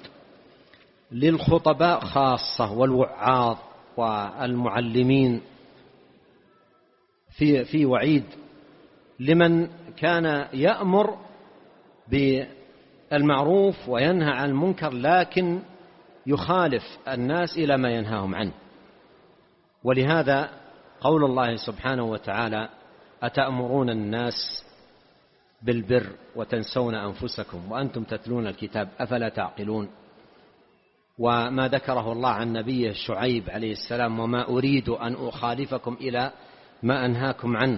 B: للخطباء خاصة والوعاظ والمعلمين، في في وعيد لمن كان يأمر بالمعروف وينهى عن المنكر لكن يخالف الناس إلى ما ينهاهم عنه. ولهذا قول الله سبحانه وتعالى أتأمرون الناس بالبر وتنسون أنفسكم وأنتم تتلون الكتاب أفلا تعقلون. وما ذكره الله عن نبيه شعيب عليه السلام وما أريد أن أخالفكم إلى ما أنهاكم عنه.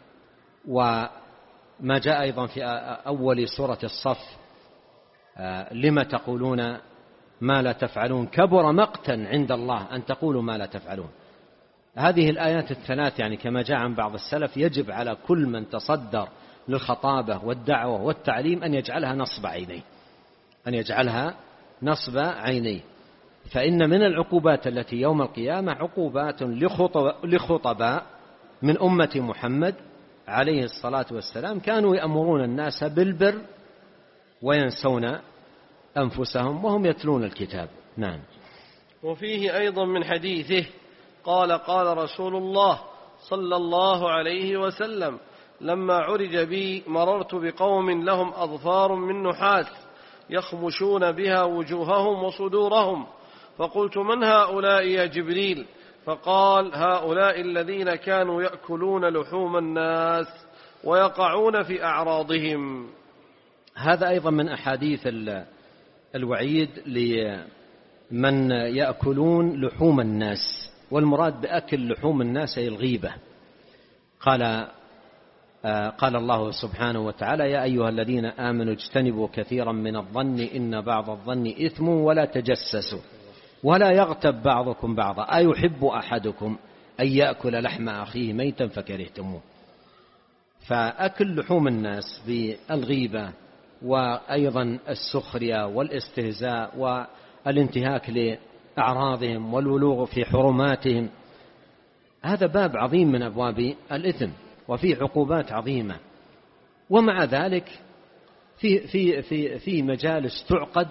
B: وما جاء أيضا في أول سورة الصف لما تقولون ما لا تفعلون كبر مقتا عند الله أن تقولوا ما لا تفعلون. هذه الآيات الثلاث يعني كما جاء عن بعض السلف يجب على كل من تصدر للخطابة والدعوة والتعليم أن يجعلها نصب عينيه، أن يجعلها نصب عينيه. فإن من العقوبات التي يوم القيامة عقوبات لخطباء من أمة محمد عليه الصلاة والسلام كانوا يأمرون الناس بالبر وينسون أنفسهم وهم يتلون الكتاب. نعم.
A: وفيه أيضا من حديثه قال قال رسول الله صلى الله عليه وسلم لما عرج بي مررت بقوم لهم أظفار من نحاس يخمشون بها وجوههم وصدورهم، فقلت من هؤلاء يا جبريل؟ فقال هؤلاء الذين كانوا يأكلون لحوم الناس ويقعون في أعراضهم.
B: هذا أيضا من أحاديث الوعيد لمن يأكلون لحوم الناس، والمراد بأكل لحوم الناس هي الغيبة. قال قال الله سبحانه وتعالى يا أيها الذين آمنوا اجتنبوا كثيرا من الظن إن بعض الظن إثم ولا تجسسوا ولا يغتب بعضكم بعضا أيحب أحدكم أن يأكل لحم أخيه ميتا فكرهتموه. فأكل لحوم الناس بالغيبة وأيضا السخرية والاستهزاء والانتهاك لأعراضهم والولوغ في حرماتهم، هذا باب عظيم من أبواب الإثم وفيه عقوبات عظيمة. ومع ذلك في, في, في, في مجالس تعقد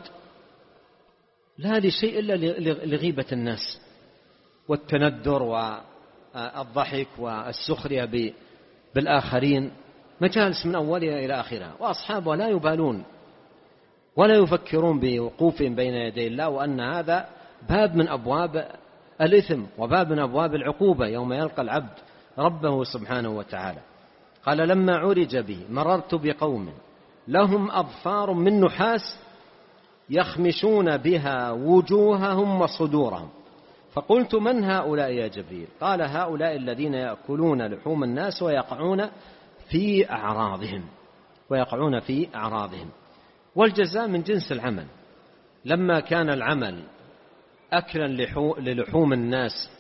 B: لا لشيء إلا لغيبة الناس والتندر والضحك والسخرية بالآخرين، مجالس من أولها إلى آخرها، وأصحابها لا يبالون ولا يفكرون بوقوفهم بين يدي الله، وأن هذا باب من أبواب الإثم وباب من أبواب العقوبة يوم يلقى العبد ربه سبحانه وتعالى. قال لما عرج به مررت بقوم لهم أظفار من نحاس يخمشون بها وجوههم وصدورهم، فقلت من هؤلاء يا جبريل؟ قال هؤلاء الذين يأكلون لحوم الناس ويقعون في أعراضهم ويقعون في أعراضهم. والجزاء من جنس العمل. لما كان العمل أكلا للحوم الناس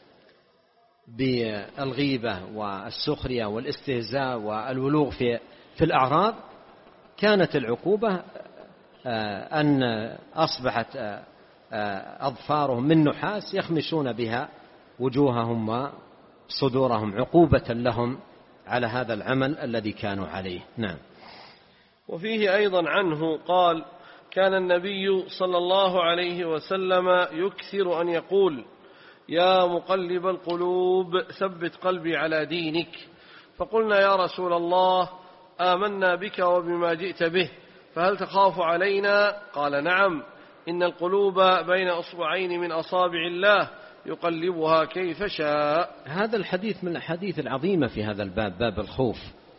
B: بالغيبة والسخرية والاستهزاء والولوغ في في الأعراض، كانت العقوبة أن أصبحت أظفارهم من نحاس يخمشون بها وجوههم وصدورهم عقوبة لهم على هذا العمل الذي كانوا عليه. نعم.
A: وفيه أيضا عنه قال كان النبي صلى الله عليه وسلم يكثر أن يقول يا مقلب القلوب ثبت قلبي على دينك، فقلنا يا رسول الله آمنا بك وبما جئت به فهل تخاف علينا؟ قال نعم إن القلوب بين أصبعين من أصابع الله يقلبها كيف شاء.
B: هذا الحديث من الحديث العظيمة في هذا الباب، باب الخوف.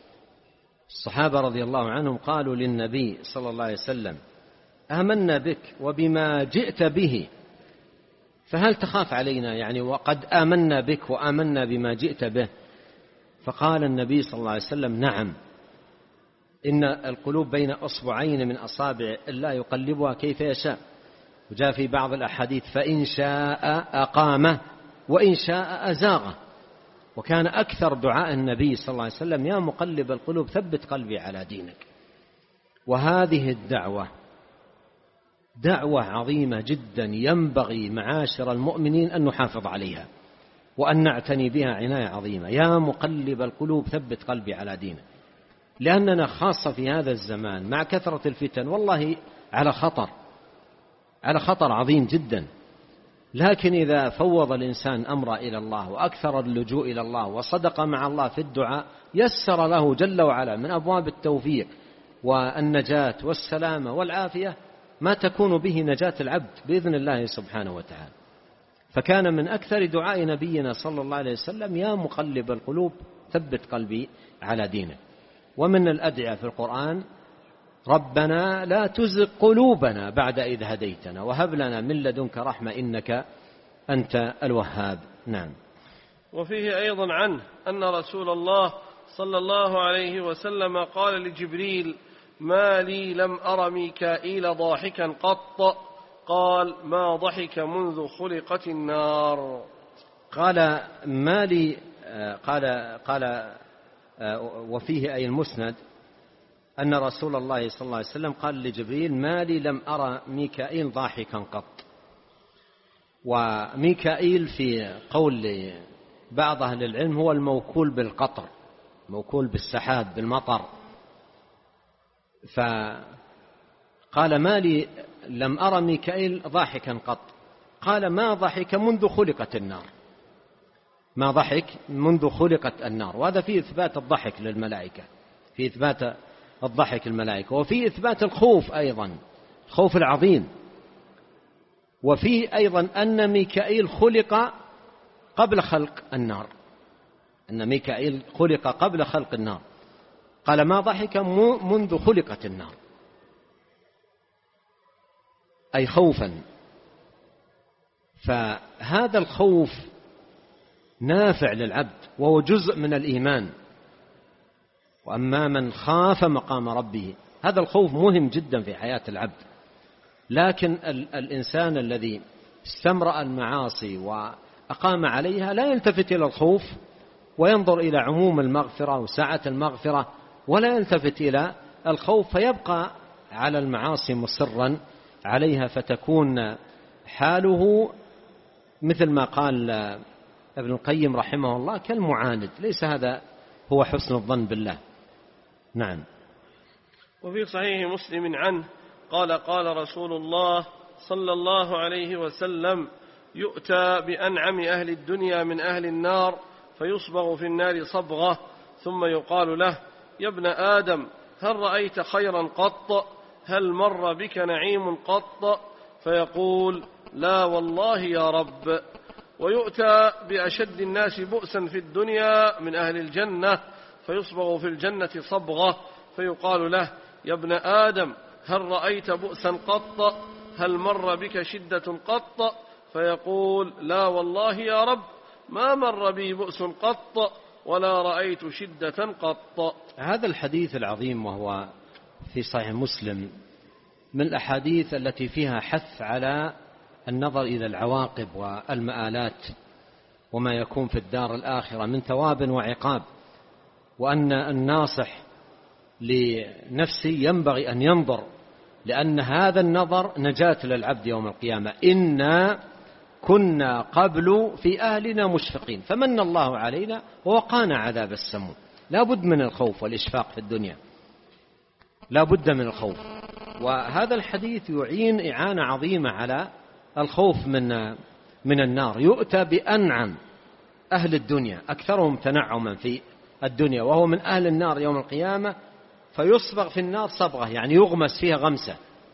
B: الصحابة رضي الله عنهم قالوا للنبي صلى الله عليه وسلم آمنا بك وبما جئت به فهل تخاف علينا؟ يعني وقد آمنا بك وآمنا بما جئت به. فقال النبي صلى الله عليه وسلم نعم إن القلوب بين أصبعين من أصابع الله يقلبها كيف يشاء. وجاء في بعض الأحاديث فإن شاء أقامه وإن شاء أزاغه. وكان أكثر دعاء النبي صلى الله عليه وسلم يا مقلب القلوب ثبت قلبي على دينك. وهذه الدعوة دعوة عظيمة جدا ينبغي معاشر المؤمنين أن نحافظ عليها وأن نعتني بها عناية عظيمة. يا مقلب القلوب ثبت قلبي على دينك، لأننا خاصة في هذا الزمان مع كثرة الفتن والله على خطر على خطر عظيم جدا. لكن إذا فوض الإنسان أمره إلى الله وأكثر اللجوء إلى الله وصدق مع الله في الدعاء يسر له جل وعلا من أبواب التوفيق والنجاة والسلامة والعافية ما تكون به نجاة العبد بإذن الله سبحانه وتعالى. فكان من أكثر دعاء نبينا صلى الله عليه وسلم يا مقلب القلوب ثبت قلبي على دينك. ومن الأدعية في القرآن ربنا لا تزغ قلوبنا بعد إذ هديتنا وهب لنا من لدنك رحمة إنك أنت الوهاب. نعم.
A: وفيه أيضا عنه أن رسول الله صلى الله عليه وسلم قال لجبريل ما لي لم أر ميكائيل ضاحكا قط؟ قال ما ضحك منذ خلقت النار.
B: قال ما لي قال قال وفيه أي المسند أن رسول الله صلى الله عليه وسلم قال لجبريل ما لي لم أرى ميكائيل ضاحكا قط. وميكائيل في قول بعض أهل العلم هو الموكول بالقطر، موكول بالسحاب بالمطر، فقال ما لي لم أرى ميكائيل ضاحكا قط، قال ما ضحك منذ خلقت النار، ما ضحك منذ خلقت النار. وهذا فيه إثبات الضحك للملائكة، في إثبات الضحك الملائكة، وفي إثبات الخوف أيضا، الخوف العظيم. وفي أيضا أن ميكائيل خلق قبل خلق النار، أن ميكائيل خلق قبل خلق النار، قال ما ضحك منذ خلقت النار، أي خوفا. فهذا الخوف نافع للعبد وهو جزء من الإيمان. وأما من خاف مقام ربه، هذا الخوف مهم جدا في حياة العبد. لكن الإنسان الذي استمرأ المعاصي وأقام عليها لا يلتفت إلى الخوف وينظر إلى عموم المغفرة وسعة المغفرة، ولا يلتفت إلى الخوف، فيبقى على المعاصي مصرا عليها، فتكون حاله مثل ما قال ابن القيم رحمه الله كالمعاند. ليس هذا هو حسن الظن بالله. نعم.
A: وفي صحيح مسلم عنه قال قال رسول الله صلى الله عليه وسلم: يؤتى بأنعم أهل الدنيا من أهل النار فيصبغ في النار صبغة، ثم يقال له: يا ابن آدم هل رأيت خيرا قط؟ هل مر بك نعيم قط؟ فيقول: لا والله يا رب. ويؤتى بأشد الناس بؤسا في الدنيا من أهل الجنة فيصبغ في الجنة صبغة، فيقال له: يا ابن آدم هل رأيت بؤسا قط؟ هل مر بك شدة قط؟ فيقول: لا والله يا رب، ما مر بي بؤس قط ولا رأيت شدة قط.
B: هذا الحديث العظيم وهو في صحيح مسلم من الأحاديث التي فيها حث على النظر إلى العواقب والمآلات وما يكون في الدار الآخرة من ثواب وعقاب، وأن الناصح لنفسه ينبغي أن ينظر، لأن هذا النظر نجاة للعبد يوم القيامة. إنا كنا قبل في أهلنا مشفقين فمن الله علينا ووقانا عذاب السموم. لا بد من الخوف والإشفاق في الدنيا، لا بد من الخوف. وهذا الحديث يعين إعانة عظيمة على الخوف من من النار. يؤتى بأنعم أهل الدنيا، أكثرهم تنعما في الدنيا، وهو من أهل النار يوم القيامة، فيصبغ في النار صبغة، يعني يغمس فيها غمسة،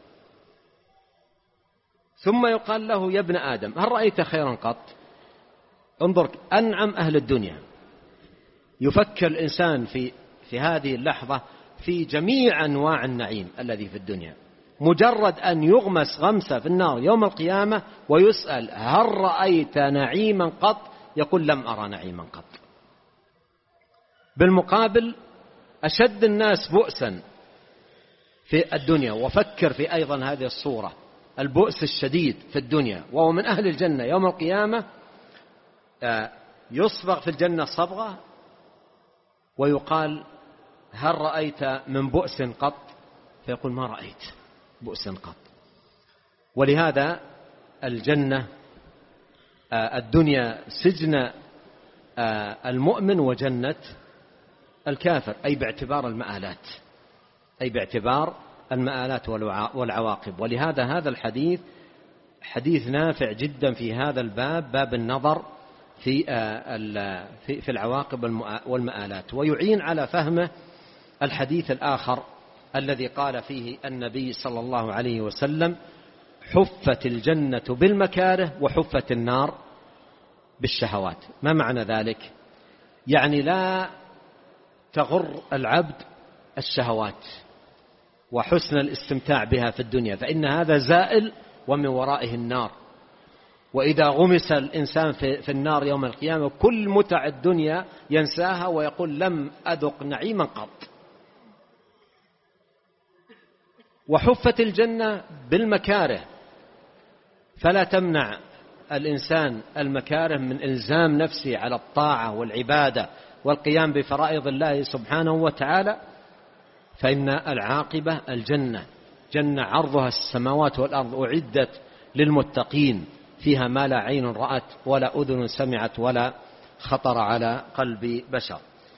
B: ثم يقال له: يا ابن آدم هل رأيت خيرا قط؟ انظر، أنعم أهل الدنيا. يفكر الإنسان في في هذه اللحظة في جميع أنواع النعيم الذي في الدنيا، مجرد أن يغمس غمسة في النار يوم القيامة ويسأل: هل رأيت نعيما قط؟ يقول: لم أرى نعيما قط. بالمقابل أشد الناس بؤسا في الدنيا، وفكر في أيضا هذه الصورة، البؤس الشديد في الدنيا، وهو من أهل الجنة يوم القيامة يصبغ في الجنة صبغة، ويقال: هل رأيت من بؤس قط؟ فيقول: ما رأيت بؤس قط. ولهذا الجنة الدنيا سجن المؤمن وجنة الكافر، أي باعتبار المآلات، أي باعتبار المآلات والعواقب. ولهذا هذا الحديث حديث نافع جدا في هذا الباب، باب النظر في في العواقب والمآلات، ويعين على فهمه الحديث الآخر الذي قال فيه النبي صلى الله عليه وسلم: حفت الجنة بالمكاره وحفت النار بالشهوات. ما معنى ذلك؟ يعني لا تغر العبد الشهوات وحسن الاستمتاع بها في الدنيا، فإن هذا زائل ومن ورائه النار. وإذا غمس الإنسان في النار يوم القيامة كل متع الدنيا ينساها ويقول: لم أذق نعيما قط. وحفت الجنة بالمكاره، فلا تمنع الإنسان المكاره من إلزام نفسه على الطاعة والعبادة والقيام بفرائض الله سبحانه وتعالى، فإن العاقبة الجنة، جنة عرضها السماوات والأرض، أعدت للمتقين، فيها ما لا عين رأت ولا أذن سمعت ولا خطر على قلب بشر.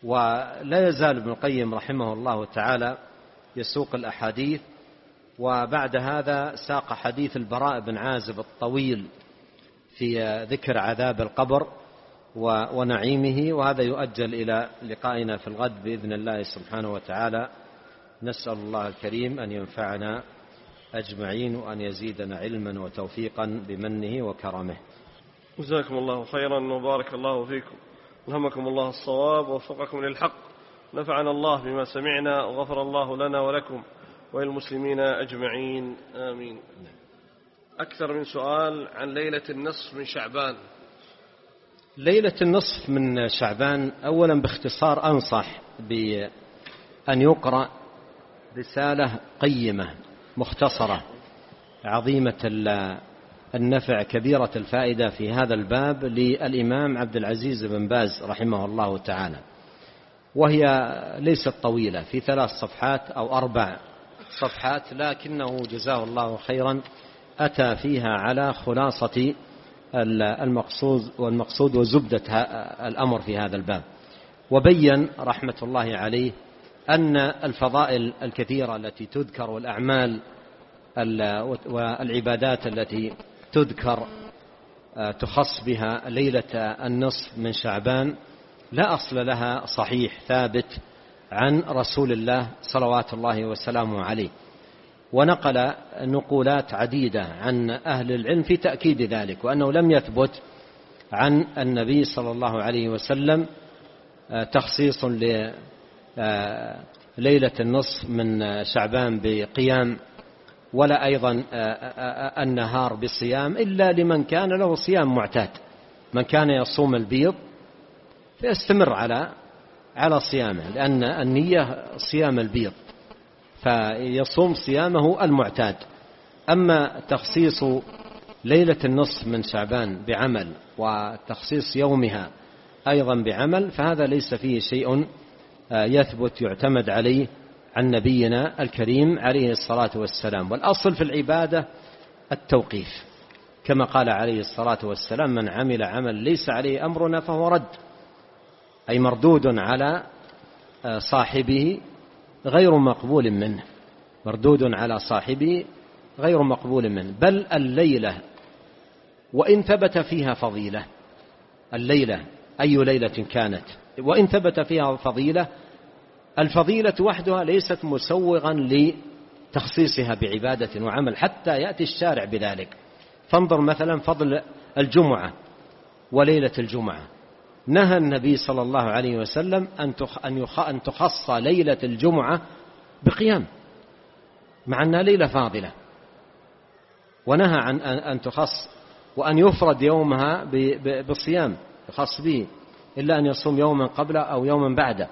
B: ولا يزال ابن القيم رحمه الله تعالى يسوق الأحاديث، وبعد هذا ساق حديث البراء بن عازب الطويل في ذكر عذاب القبر ونعيمه، وهذا يؤجل إلى لقائنا في الغد بإذن الله سبحانه وتعالى. نسأل الله الكريم أن ينفعنا أجمعين وأن يزيدنا علما وتوفيقا بمنه وكرمه.
A: جزاكم الله خيرا وبارك الله فيكم، ألهمكم الله الصواب ووفقكم للحق، نفعنا الله بما سمعنا وغفر الله لنا ولكم وللمسلمين أجمعين آمين. أكثر من سؤال عن ليلة النصف من شعبان.
B: ليلة النصف من شعبان، أولا باختصار أنصح بأن يقرأ رسالة قيمة مختصرة عظيمة النفع كبيرة الفائدة في هذا الباب للإمام عبد العزيز بن باز رحمه الله تعالى، وهي ليست طويلة، في ثلاث صفحات أو أربع صفحات، لكنه جزاه الله خيرا أتى فيها على خلاصة المقصود والمقصود وزبدة الأمر في هذا الباب، وبين رحمة الله عليه أن الفضائل الكثيرة التي تذكر والأعمال والعبادات التي تذكر تخص بها ليلة النصف من شعبان لا أصل لها صحيح ثابت عن رسول الله صلوات الله وسلامه عليه، ونقل نقولات عديدة عن أهل العلم في تأكيد ذلك، وأنه لم يثبت عن النبي صلى الله عليه وسلم تخصيص لليلة النصف من شعبان بقيام، ولا أيضا النهار بالصيام، إلا لمن كان له صيام معتاد. من كان يصوم البيض فيستمر على على صيامه، لأن النية صيام البيض، فيصوم صيامه المعتاد. أما تخصيص ليلة النصف من شعبان بعمل وتخصيص يومها أيضا بعمل، فهذا ليس فيه شيء يثبت يعتمد عليه عن نبينا الكريم عليه الصلاة والسلام. والأصل في العبادة التوقيف، كما قال عليه الصلاة والسلام: من عمل عمل ليس عليه أمرنا فهو رد، أي مردود على صاحبه غير مقبول منه، مردود على صاحبه غير مقبول منه. بل الليلة وإن ثبت فيها فضيلة، الليلة أي ليلة كانت وإن ثبت فيها فضيلة، الفضيلة وحدها ليست مسوغا لتخصيصها بعبادة وعمل حتى يأتي الشارع بذلك. فانظر مثلا فضل الجمعة وليلة الجمعة، نهى النبي صلى الله عليه وسلم أن تخص ليلة الجمعة بقيام، مع أنها ليلة فاضلة، ونهى عن أن تخص وأن يفرد يومها بالصيام يخص به، إلا أن يصوم يوما قبله أو يوما بعده.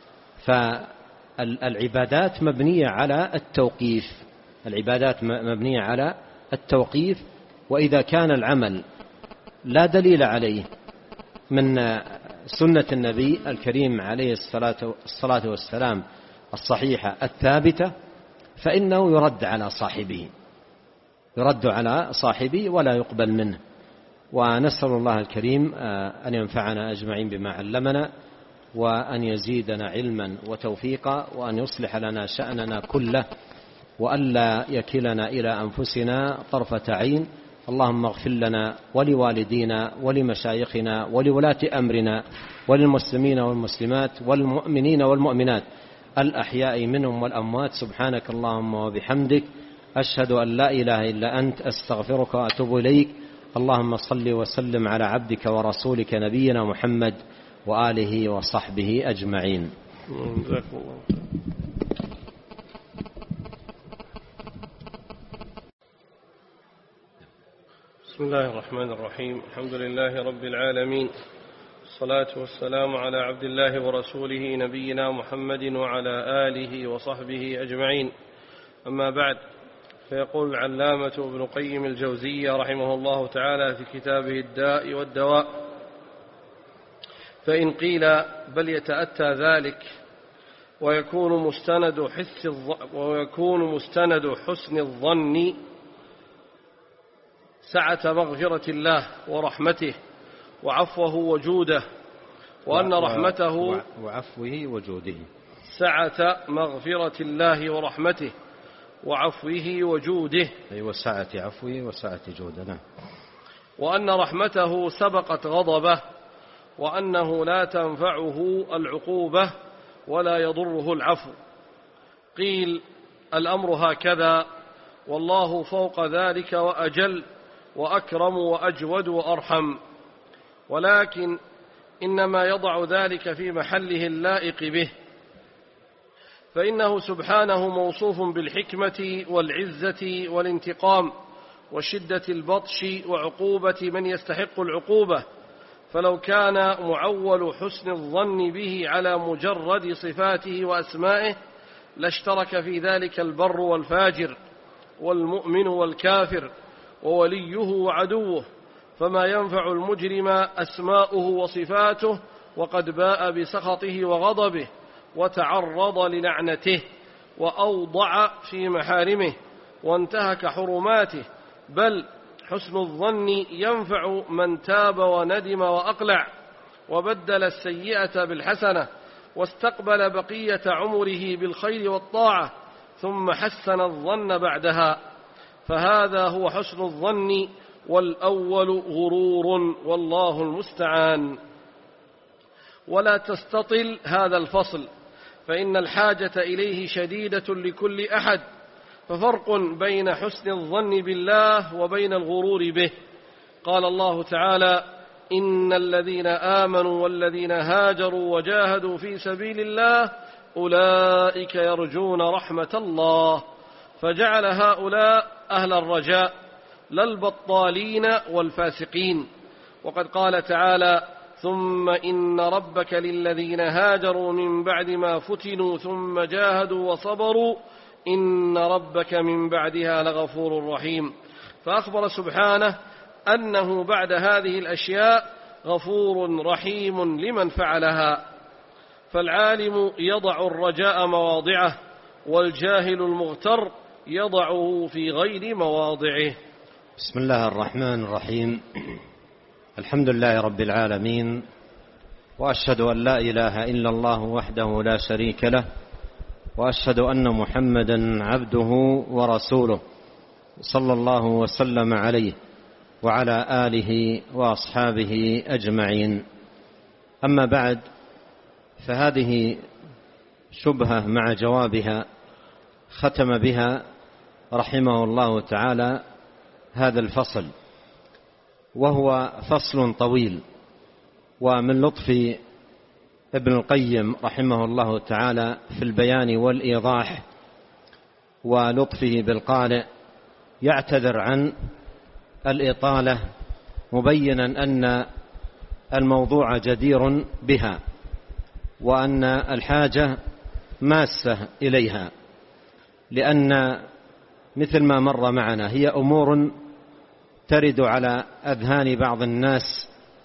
B: فالعبادات مبنية على التوقيف، العبادات مبنية على التوقيف، وإذا كان العمل لا دليل عليه من سنة النبي الكريم عليه الصلاة والسلام الصحيحة الثابتة، فإنه يرد على صاحبه، يرد على صاحبه ولا يقبل منه. ونسأل الله الكريم أن ينفعنا أجمعين بما علمنا، وأن يزيدنا علما وتوفيقا، وأن يصلح لنا شأننا كله، وألا يكلنا إلى أنفسنا طرفة عين. اللهم اغفر لنا ولوالدينا ولمشايخنا ولولاة أمرنا وللمسلمين والمسلمات والمؤمنين والمؤمنات الأحياء منهم والأموات. سبحانك اللهم وبحمدك، أشهد أن لا إله إلا أنت، أستغفرك وأتوب إليك. اللهم صل وسلم على عبدك ورسولك نبينا محمد وآله وصحبه أجمعين.
A: بسم الله الرحمن الرحيم، الحمد لله رب العالمين، الصلاة والسلام على عبد الله ورسوله نبينا محمد وعلى آله وصحبه أجمعين. أما بعد، فيقول العلامة ابن قيم الجوزية رحمه الله تعالى في كتابه الداء والدواء: فإن قيل بل يتأتى ذلك ويكون مستند حس ويكون مستند حسن الظن سعة مغفرة الله ورحمته وعفوه وجوده وأن رحمته
B: وعفوه وجوده
A: سعة مغفرة الله ورحمته وعفوه وجوده،
B: أي وسعة عفوه وسعة جوده. نعم.
A: وأن رحمته سبقت غضبه، وأنه لا تنفعه العقوبة ولا يضره العفو. قيل الأمر هكذا، والله فوق ذلك وأجل وأكرم وأجود وأرحم، ولكن إنما يضع ذلك في محله اللائق به، فإنه سبحانه موصوف بالحكمة والعزة والانتقام وشدة البطش وعقوبة من يستحق العقوبة، فلو كان معول حسن الظن به على مجرد صفاته وأسمائه لاشترك في ذلك البر والفاجر والمؤمن والكافر ووليه وعدوه، فما ينفع المجرم أسماؤه وصفاته وقد باء بسخطه وغضبه وتعرض للعنته وأوضع في محارمه وانتهك حرماته، بل حسن الظن ينفع من تاب وندم وأقلع وبدل السيئة بالحسنة واستقبل بقية عمره بالخير والطاعة ثم حسن الظن بعدها، فهذا هو حسن الظن، والأول غرور، والله المستعان. ولا تستطل هذا الفصل، فإن الحاجة إليه شديدة لكل أحد، ففرق بين حسن الظن بالله وبين الغرور به. قال الله تعالى: إن الذين آمنوا والذين هاجروا وجاهدوا في سبيل الله أولئك يرجون رحمة الله، فجعل هؤلاء أهل الرجاء لا البطالين والفاسقين. وقد قال تعالى: ثم إن ربك للذين هاجروا من بعد ما فتنوا ثم جاهدوا وصبروا إن ربك من بعدها لغفور رحيم. فأخبر سبحانه أنه بعد هذه الأشياء غفور رحيم لمن فعلها. فالعالم يضع الرجاء مواضعه، والجاهل المغتر يضعه في غير مواضعه.
B: بسم الله الرحمن الرحيم. الحمد لله رب العالمين، وأشهد أن لا إله إلا الله وحده لا شريك له، وأشهد أن محمدا عبده ورسوله، صلى الله وسلم عليه وعلى آله وأصحابه أجمعين. أما بعد، فهذه شبهة مع جوابها ختم بها رحمه الله تعالى هذا الفصل، وهو فصل طويل. ومن لطف ابن القيم رحمه الله تعالى في البيان والإيضاح ولطفه بالقارئ يعتذر عن الإطالة، مبينا أن الموضوع جدير بها، وأن الحاجة ماسة إليها، لأن مثل ما مر معنا هي أمور ترد على أذهان بعض الناس،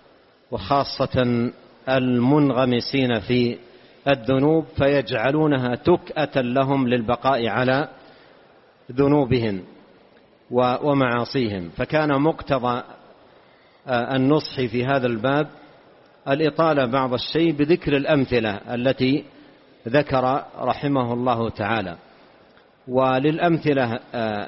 B: وخاصة المنغمسين في الذنوب، فيجعلونها تكأة لهم للبقاء على ذنوبهم ومعاصيهم. فكان مقتضى النصح في هذا الباب الإطالة بعض الشيء بذكر الأمثلة التي ذكر رحمه الله تعالى. وللأمثلة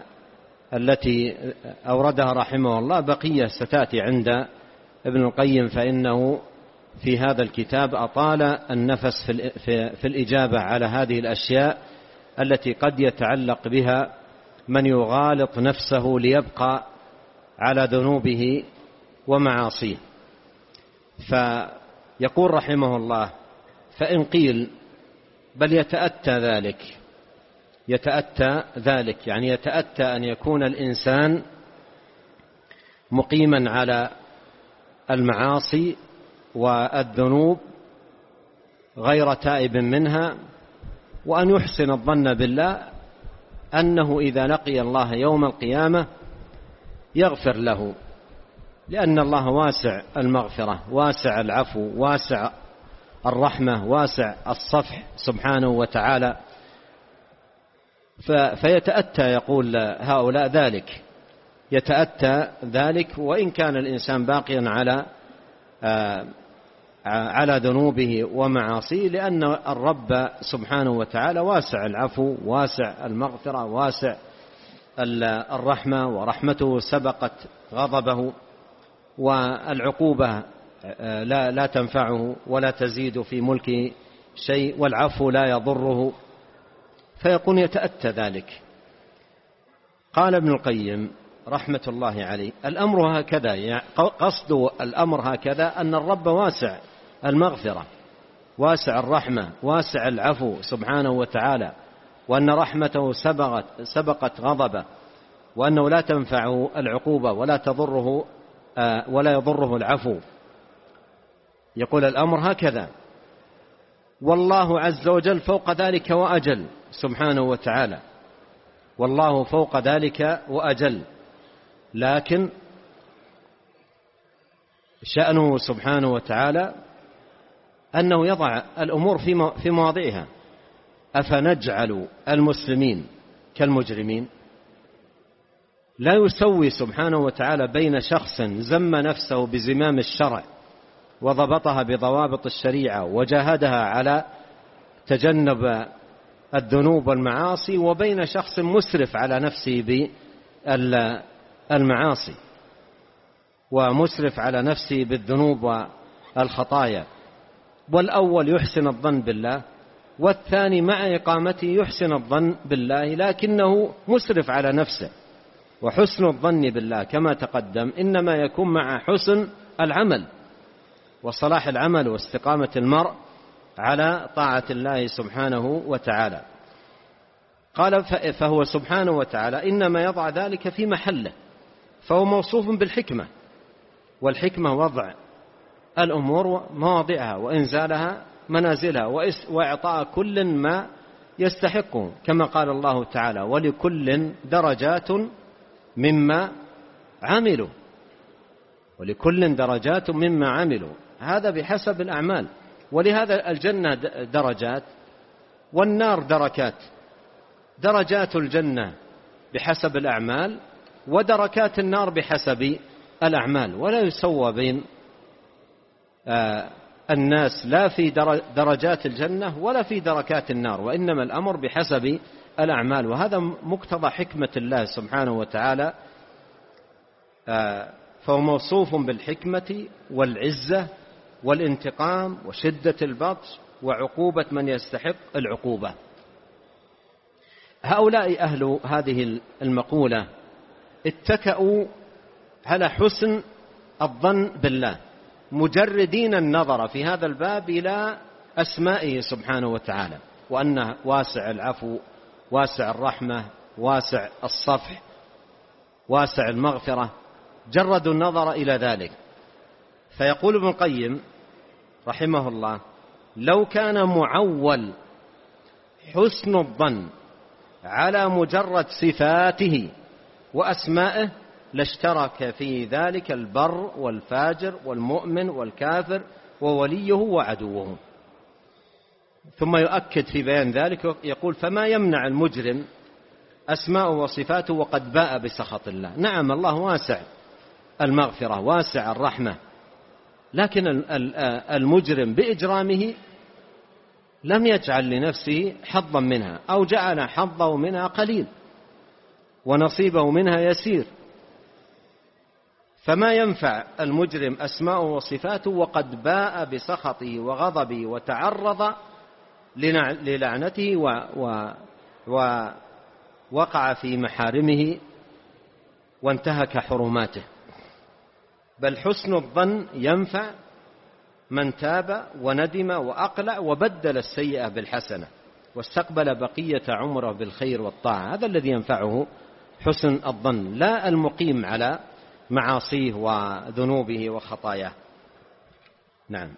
B: التي أوردها رحمه الله بقية ستأتي عند ابن القيم، فإنه في هذا الكتاب أطال النفس في الإجابة على هذه الأشياء التي قد يتعلق بها من يغالط نفسه ليبقى على ذنوبه ومعاصيه. فيقول رحمه الله: فإن قيل بل يتأتى ذلك، يتأتى ذلك يعني يتأتى أن يكون الإنسان مقيما على المعاصي والذنوب غير تائب منها، وأن يحسن الظن بالله أنه إذا لقي الله يوم القيامة يغفر له، لأن الله واسع المغفرة، واسع العفو، واسع الرحمة، واسع الصفح سبحانه وتعالى. فيتأتى يقول هؤلاء ذلك، يتأتى ذلك وإن كان الإنسان باقيا على على ذنوبه ومعاصيه، لأن الرب سبحانه وتعالى واسع العفو، واسع المغفرة، واسع الرحمة، ورحمته سبقت غضبه، والعقوبة لا, لا تنفعه ولا تزيد في ملكه شيء، والعفو لا يضره، فيكون يتأتى ذلك. قال ابن القيم رحمة الله عليه: الأمر هكذا، يعني قصد الأمر هكذا أن الرب واسع المغفرة، واسع الرحمة، واسع العفو سبحانه وتعالى، وأن رحمته سبقت, سبقت غضبه، وأنه لا تنفعه العقوبة ولا تضره ولا يضره العفو. يقول الأمر هكذا، والله عز وجل فوق ذلك وأجل سبحانه وتعالى، والله فوق ذلك وأجل، لكن شأنه سبحانه وتعالى أنه يضع الأمور في مواضعها. أفنجعل المسلمين كالمجرمين؟ لا يسوي سبحانه وتعالى بين شخص زم نفسه بزمام الشرع وضبطها بضوابط الشريعة وجاهدها على تجنب الذنوب والمعاصي، وبين شخص مسرف على نفسه بالمعاصي ومسرف على نفسه بالذنوب والخطايا. والأول يحسن الظن بالله، والثاني مع إقامته يحسن الظن بالله لكنه مسرف على نفسه. وحسن الظن بالله كما تقدم إنما يكون مع حسن العمل وصلاح العمل واستقامة المرء على طاعة الله سبحانه وتعالى. قال: فهو سبحانه وتعالى إنما يضع ذلك في محله، فهو موصوف بالحكمة، والحكمة وضع الأمور مواضعها وإنزالها منازلها وإعطاء كل ما يستحقه، كما قال الله تعالى: ولكل درجات مما عملوا، ولكل درجات مما عملوا، هذا بحسب الأعمال. ولهذا الجنة درجات والنار دركات، درجات الجنة بحسب الأعمال ودركات النار بحسب الأعمال، ولا يسوى بين الناس لا في درجات الجنة ولا في دركات النار، وإنما الأمر بحسب الأعمال. وهذا مقتضى حكمة الله سبحانه وتعالى، فهو موصوف بالحكمة والعزة والانتقام وشدة البطش وعقوبة من يستحق العقوبة. هؤلاء أهل هذه المقولة اتكأوا على حسن الظن بالله، مجردين النظر في هذا الباب إلى أسمائه سبحانه وتعالى، وأنه واسع العفو، واسع الرحمة، واسع الصفح، واسع المغفرة، جردوا النظر إلى ذلك. فيقول ابن القيم رحمه الله: لو كان معول حسن الظن على مجرد صفاته وأسمائه لاشترك في ذلك البر والفاجر والمؤمن والكافر ووليه وعدوه. ثم يؤكد في بيان ذلك يقول: فما يمنع المجرم أسماء وصفاته وقد باء بسخط الله. نعم، الله واسع المغفرة، واسع الرحمة، لكن المجرم بإجرامه لم يجعل لنفسه حظا منها، أو جعل حظه منها قليل ونصيبه منها يسير. فما ينفع المجرم أسماء وصفاته وقد باء بسخطه وغضبه وتعرض للعنته ووقع في محارمه وانتهك حرماته. بل حسن الظن ينفع من تاب وندم وأقلع وبدل السيئة بالحسنة واستقبل بقية عمره بالخير والطاعة، هذا الذي ينفعه حسن الظن، لا المقيم على معاصيه وذنوبه وخطاياه. نعم.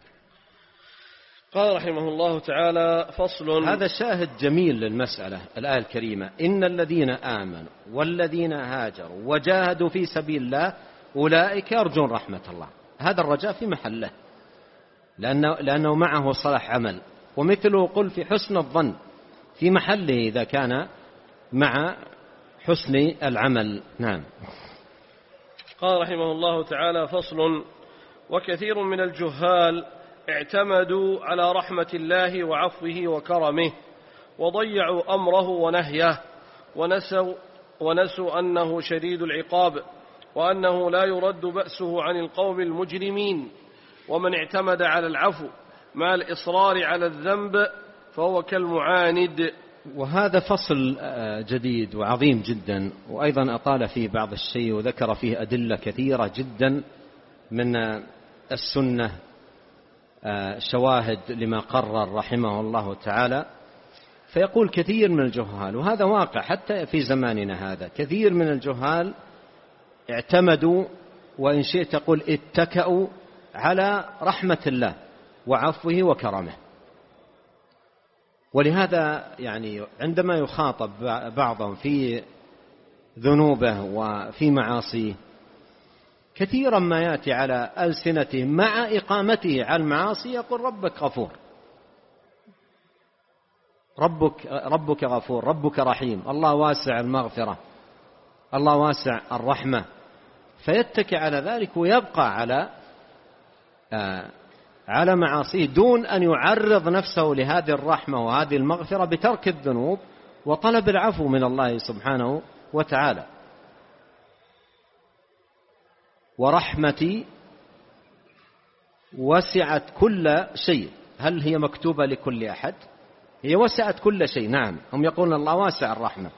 A: قال رحمه الله تعالى: فصل.
B: هذا شاهد جميل للمسألة، الآية الكريمة: إن الذين آمنوا والذين هاجروا وجاهدوا في سبيل الله أولئك يرجون رحمة الله. هذا الرجاء في محله، لأنه, لأنه معه صلاح عمل، ومثله قل في حسن الظن في محله إذا كان مع حسن العمل. نعم.
A: قال رحمه الله تعالى: فصل. وكثير من الجهال اعتمدوا على رحمة الله وعفوه وكرمه وضيعوا أمره ونهيه، ونسوا, ونسوا أنه شديد العقاب، وأنه لا يرد بأسه عن القوم المجرمين. ومن اعتمد على العفو مع الإصرار على الذنب فهو كالمعاند.
B: وهذا فصل جديد وعظيم جدا، وأيضا أطال فيه بعض الشيء وذكر فيه أدلة كثيرة جدا من السنة، شواهد لما قرر رحمه الله تعالى. فيقول كثير من الجهال، وهذا واقع حتى في زماننا هذا، كثير من الجهال اعتمدوا وإن شئت تقول اتكأوا على رحمة الله وعفوه وكرمه. ولهذا يعني عندما يخاطب بعضهم في ذنوبه وفي معاصيه كثيرا ما يأتي على ألسنته مع إقامته على المعاصي يقول ربك غفور، ربك, ربك غفور، ربك رحيم، الله واسع المغفرة، الله واسع الرحمة، فيتكي على ذلك ويبقى على آه على معاصيه دون أن يعرض نفسه لهذه الرحمة وهذه المغفرة بترك الذنوب وطلب العفو من الله سبحانه وتعالى. ورحمتي وسعت كل شيء، هل هي مكتوبة لكل أحد؟ هي وسعت كل شيء، نعم، هم يقولون الله واسع الرحمة.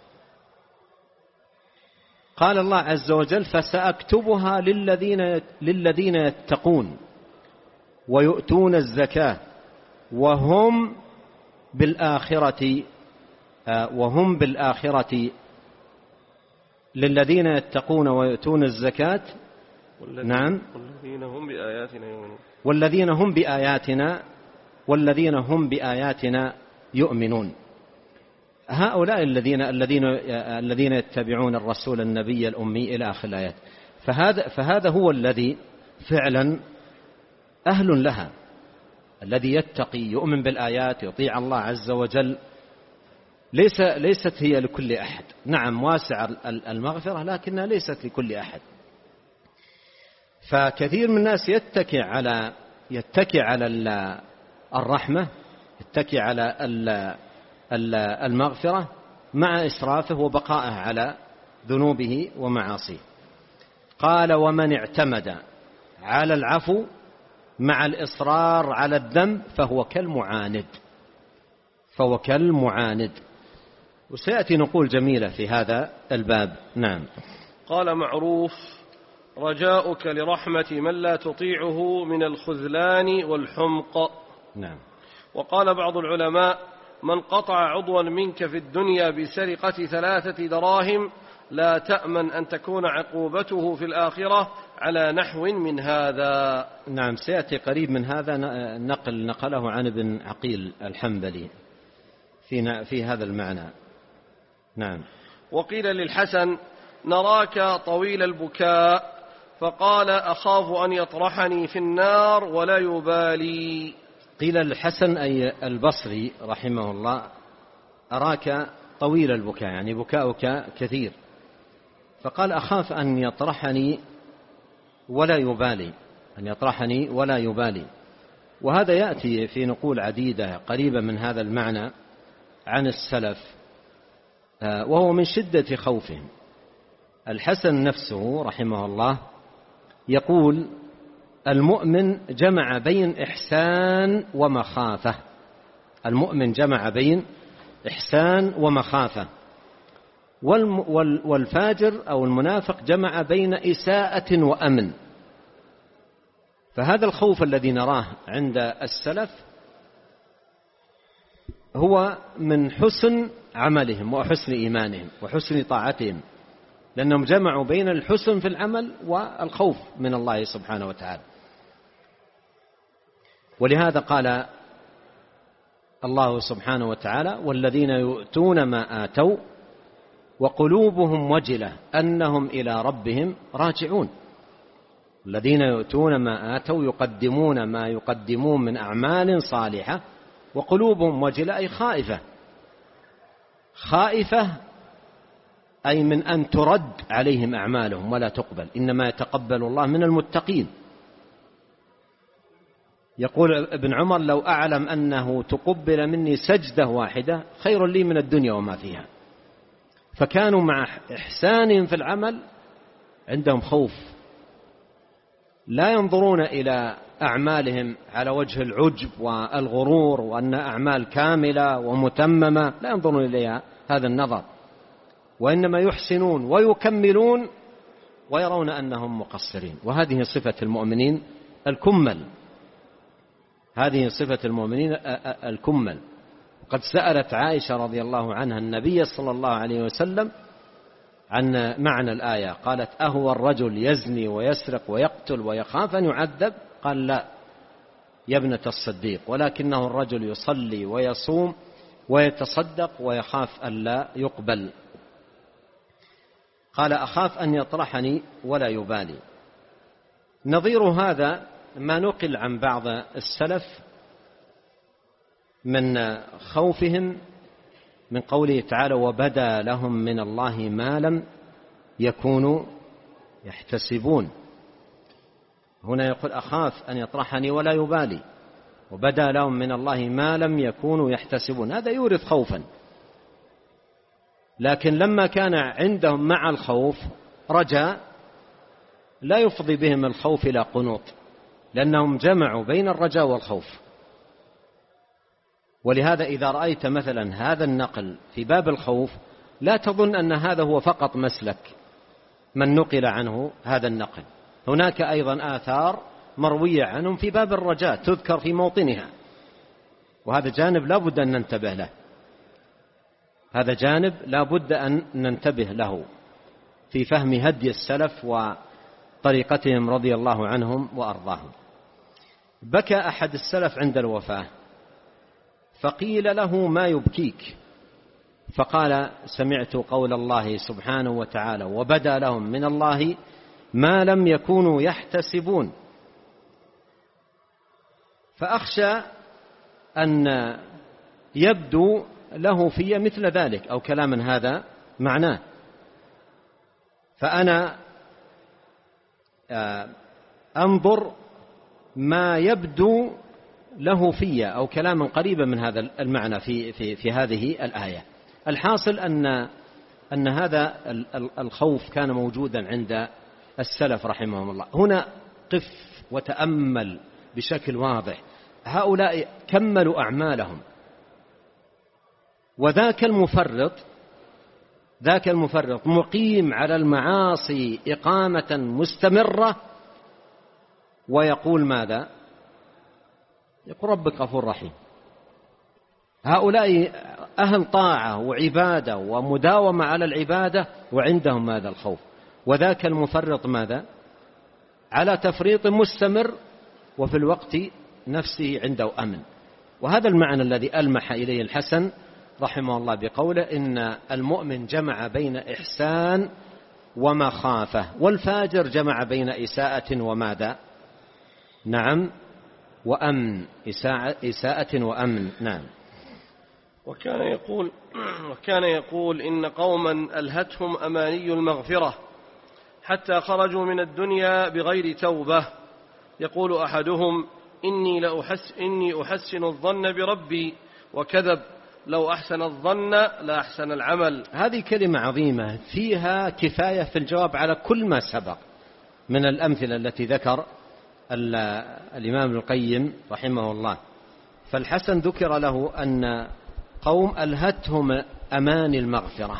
B: قال الله عز وجل فسأكتبها للذين, للذين يتقون ويؤتون الزكاة وهم بالآخرة وهم بالآخرة للذين يتقون ويؤتون الزكاة، نعم،
A: والذين هم بآياتنا يؤمنون
B: والذين هم بآياتنا والذين هم بآياتنا يؤمنون. هؤلاء الذين الذين الذين يتبعون الرسول النبي الأمي إلى آخر الآيات. فهذا فهذا هو الذي فعلا أهل لها، الذي يتقي يؤمن بالآيات يطيع الله عز وجل. ليس ليست هي لكل أحد، نعم واسع المغفرة لكنها ليست لكل أحد. فكثير من الناس يتكي على يتكي على الرحمة، يتكي على المغفرة مع إسرافه وبقائه على ذنوبه ومعاصيه. قال ومن اعتمد على العفو مع الإصرار على الذنب فهو كالمعاند، فهو كالمعاند. وسيأتي نقول جميلة في هذا الباب. نعم.
A: قال معروف رجاؤك لرحمة من لا تطيعه من الخذلان والحمق.
B: نعم.
A: وقال بعض العلماء من قطع عضوا منك في الدنيا بسرقة ثلاثة دراهم لا تأمن أن تكون عقوبته في الآخرة على نحو من هذا.
B: نعم، سيأتي قريب من هذا نقل نقله عن ابن عقيل الحنبلي في في هذا المعنى. نعم.
A: وقيل للحسن نراك طويل البكاء فقال أخاف أن يطرحني في النار ولا يبالي.
B: قيل للحسن أي البصري رحمه الله أراك طويل البكاء، يعني بكاؤك كثير، فقال أخاف أن يطرحني ولا يبالي، أن يطرحني ولا يبالي. وهذا يأتي في نقول عديدة قريبة من هذا المعنى عن السلف، وهو من شدة خوفهم. الحسن نفسه رحمه الله يقول المؤمن جمع بين إحسان ومخافة، المؤمن جمع بين إحسان ومخافة، والفاجر أو المنافق جمع بين إساءة وأمن. فهذا الخوف الذي نراه عند السلف هو من حسن عملهم وحسن إيمانهم وحسن طاعتهم، لأنهم جمعوا بين الحسن في العمل والخوف من الله سبحانه وتعالى. ولهذا قال الله سبحانه وتعالى والذين يؤتون ما آتوا وقلوبهم وجلة أنهم إلى ربهم راجعون. الذين يؤتون ما آتوا يقدمون ما يقدمون من أعمال صالحة وقلوبهم وجلة أي خائفة، خائفة أي من أن ترد عليهم أعمالهم ولا تقبل، إنما يتقبل الله من المتقين. يقول ابن عمر: لو أعلم أنه تقبل مني سجدة واحدة خير لي من الدنيا وما فيها. فكانوا مع إحسانهم في العمل عندهم خوف، لا ينظرون إلى أعمالهم على وجه العجب والغرور وأن أعمال كاملة ومتممة، لا ينظرون إليها هذا النظر، وإنما يحسنون ويكملون ويرون أنهم مقصرين. وهذه صفة المؤمنين الكمل، هذه صفة المؤمنين الكمل. وقد سألت عائشة رضي الله عنها النبي صلى الله عليه وسلم عن معنى الآية، قالت: أهو الرجل يزني ويسرق ويقتل ويخاف أن يعذب؟ قال: لا يا ابنة الصديق، ولكنه الرجل يصلي ويصوم ويتصدق ويخاف أن لا يقبل. قال: أخاف أن يطرحني ولا يبالي. نظير هذا ما نقل عن بعض السلف من خوفهم من قوله تعالى: وبدا لهم من الله ما لم يكونوا يحتسبون. هنا يقول: أخاف أن يطرحني ولا يبالي، وبدا لهم من الله ما لم يكونوا يحتسبون. هذا يورث خوفا، لكن لما كان عندهم مع الخوف رجاء لا يفضي بهم الخوف إلى قنوط، لأنهم جمعوا بين الرجاء والخوف. ولهذا إذا رأيت مثلا هذا النقل في باب الخوف لا تظن أن هذا هو فقط مسلك من نقل عنه هذا النقل، هناك أيضا آثار مروية عنهم في باب الرجاء تذكر في موطنها، وهذا جانب لا بد أن ننتبه له، هذا جانب لا بد أن ننتبه له في فهم هدي السلف وطريقتهم رضي الله عنهم وأرضاهم. بكى أحد السلف عند الوفاة فقيل له: ما يبكيك؟ فقال: سمعت قول الله سبحانه وتعالى: وبدا لهم من الله ما لم يكونوا يحتسبون. فأخشى أن يبدو له في مثل ذلك أو كلاما هذا معناه، فأنا أنظر ما يبدو له في أو كلاما قريبا من هذا المعنى في, في, في هذه الآية. الحاصل أن, أن هذا الخوف كان موجودا عند السلف رحمهم الله. هنا قف وتأمل بشكل واضح، هؤلاء كملوا أعمالهم، وذاك المفرط ذاك المفرط مقيم على المعاصي إقامة مستمرة، ويقول ماذا؟ يقول: ربك غفور رحيم. هؤلاء أهل طاعة وعبادة ومداومة على العبادة وعندهم هذا الخوف، وذاك المفرط ماذا؟ على تفريط مستمر وفي الوقت نفسه عنده أمن. وهذا المعنى الذي ألمح إليه الحسن رحمه الله بقوله: إن المؤمن جمع بين إحسان ومخافة، والفاجر جمع بين إساءة وماذا؟ نعم، وأمن، إساءة وأمن. نعم.
A: وكان يقول وكان يقول إن قوما ألهتهم أماني المغفرة حتى خرجوا من الدنيا بغير توبة. يقول أحدهم: إني لأحس إني أحسن الظن بربي، وكذب، لو أحسن الظن لا أحسن العمل.
B: هذه كلمة عظيمة فيها كفاية في الجواب على كل ما سبق من الأمثلة التي ذكر الإمام ابن القيم رحمه الله. فالحسن ذكر له أن قوم ألهتهم أماني المغفرة.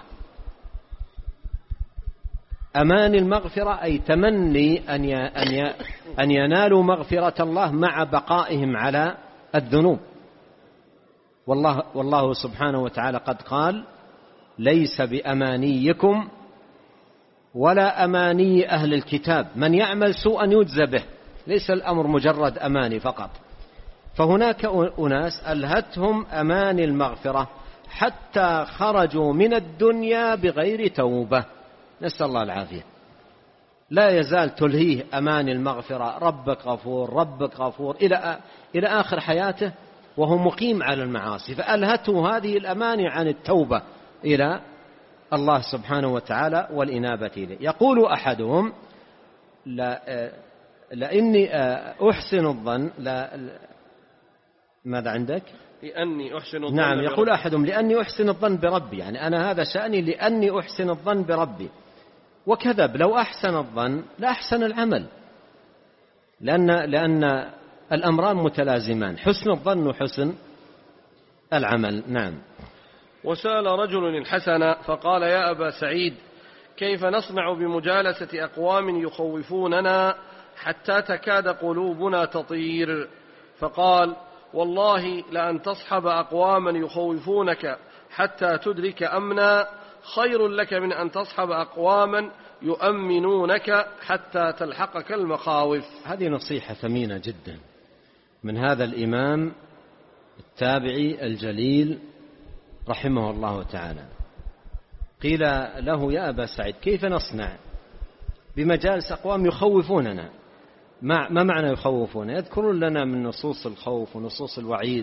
B: أماني المغفرة أي تمني أن ينالوا مغفرة الله مع بقائهم على الذنوب. والله, والله سبحانه وتعالى قد قال: ليس بأمانيكم ولا أماني أهل الكتاب، من يعمل سوءا يجزى به. ليس الأمر مجرد أماني فقط. فهناك أناس ألهتهم أماني المغفرة حتى خرجوا من الدنيا بغير توبة، نسأل الله العافية. لا يزال تلهيه أماني المغفرة، ربك غفور ربك غفور إلى إلى آخر حياته وهو مقيم على المعاصي، فألهته هذه الأماني عن التوبة إلى الله سبحانه وتعالى والإنابة إليه. يقول أحدهم: لا لأني أحسن الظن لا ماذا عندك؟
A: لأني أحسن الظن
B: نعم، يقول
A: بربي.
B: أحدهم لأني أحسن الظن بربي، يعني أنا هذا شأني لأني أحسن الظن بربي. وكذب، لو أحسن الظن لا أحسن العمل، لأن, لأن الأمران متلازمان، حسن الظن وحسن العمل. نعم.
A: وسأل رجل الحسن فقال يا أبا سعيد كيف نصنع بمجالسة أقوام يخوفوننا حتى تكاد قلوبنا تطير؟ فقال والله لأن تصحب أقواما يخوفونك حتى تدرك أمنا خير لك من أن تصحب أقواما يؤمنونك حتى تلحقك المخاوف.
B: هذه نصيحة ثمينة جدا من هذا الإمام التابعي الجليل رحمه الله تعالى. قيل له يا أبا سعيد كيف نصنع بمجالس أقوام يخوفوننا؟ ما معنى يخوفون؟ يذكرون لنا من نصوص الخوف ونصوص الوعيد،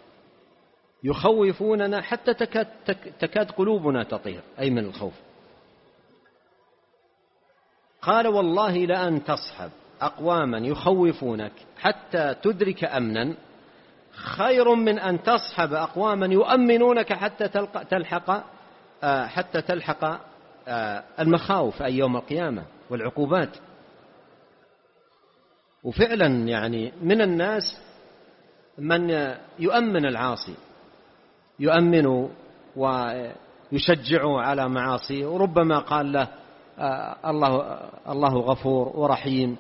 B: يخوفوننا حتى تكاد, تكاد قلوبنا تطير، أي من الخوف. قال والله لأن تصحب أقواما يخوفونك حتى تدرك أمنا خير من أن تصحب أقواما يؤمنونك حتى تلحق حتى تلحق المخاوف أي يوم القيامة والعقوبات. وفعلا يعني من الناس من يؤمن العاصي، يؤمن ويشجعه على معاصيه، وربما قال له الله الله غفور ورحيم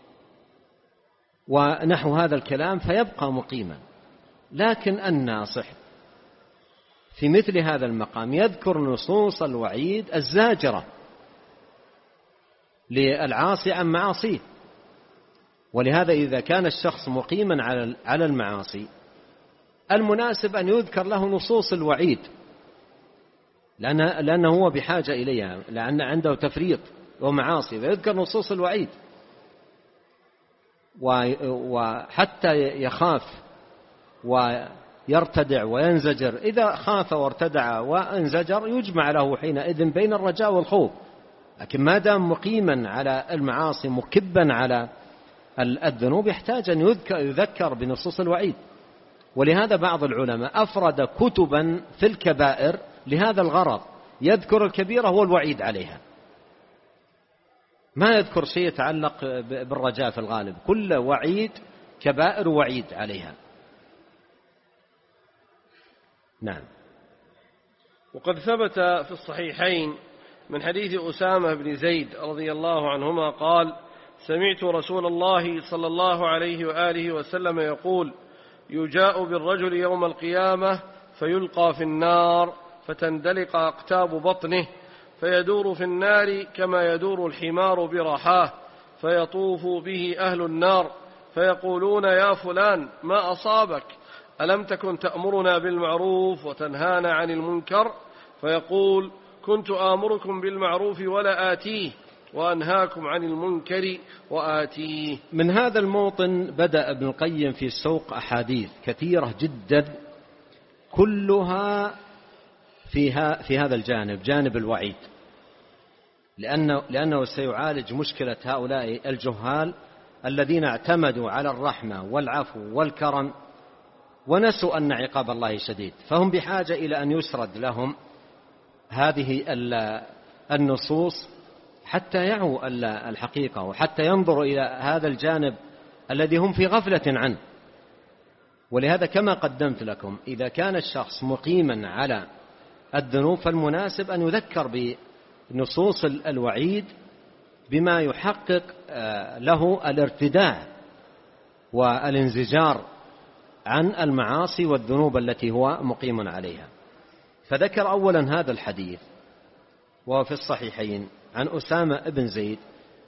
B: ونحو هذا الكلام فيبقى مقيما. لكن الناصح في مثل هذا المقام يذكر نصوص الوعيد الزاجرة للعاصي عن معاصيه. ولهذا إذا كان الشخص مقيما على المعاصي المناسب أن يذكر له نصوص الوعيد، لأنه هو بحاجة إليها، لأن عنده تفريط ومعاصي، فيذكر نصوص الوعيد وحتى يخاف ويرتدع وينزجر. إذا خاف وارتدع وانزجر يجمع له حينئذ بين الرجاء والخوف. لكن ما دام مقيما على المعاصي مكبا على الذنوب يحتاج أن يذكر بنصوص الوعيد. ولهذا بعض العلماء أفرد كتبا في الكبائر لهذا الغرض، يذكر الكبيرة والوعيد عليها، ما يذكر شيء يتعلق بالرجاء في الغالب، كل وعيد كبائر وعيد عليها. نعم.
A: وقد ثبت في الصحيحين من حديث أسامة بن زيد رضي الله عنهما قال سمعت رسول الله صلى الله عليه وآله وسلم يقول يجاء بالرجل يوم القيامة فيلقى في النار فتندلق أقتاب بطنه فيدور في النار كما يدور الحمار برحاه فيطوف به أهل النار فيقولون يا فلان ما أصابك؟ ألم تكن تأمرنا بالمعروف وتنهانا عن المنكر؟ فيقول كنت آمركم بالمعروف ولا آتيه وأنهاكم عن المنكر وآتيه.
B: من هذا الموطن بدأ ابن القيم في سوق أحاديث كثيرة جدا كلها فيها في هذا الجانب، جانب الوعيد، لأنه, لأنه سيعالج مشكلة هؤلاء الجهال الذين اعتمدوا على الرحمة والعفو والكرم ونسوا أن عقاب الله شديد، فهم بحاجة إلى أن يسرد لهم هذه النصوص حتى يعوا الحقيقة وحتى ينظروا إلى هذا الجانب الذي هم في غفلة عنه. ولهذا كما قدمت لكم إذا كان الشخص مقيما على الذنوب فالمناسب أن يذكر بنصوص الوعيد بما يحقق له الارتداع والانزجار عن المعاصي والذنوب التي هو مقيم عليها. فذكر أولا هذا الحديث وهو في الصحيحين عن أسامة بن زيد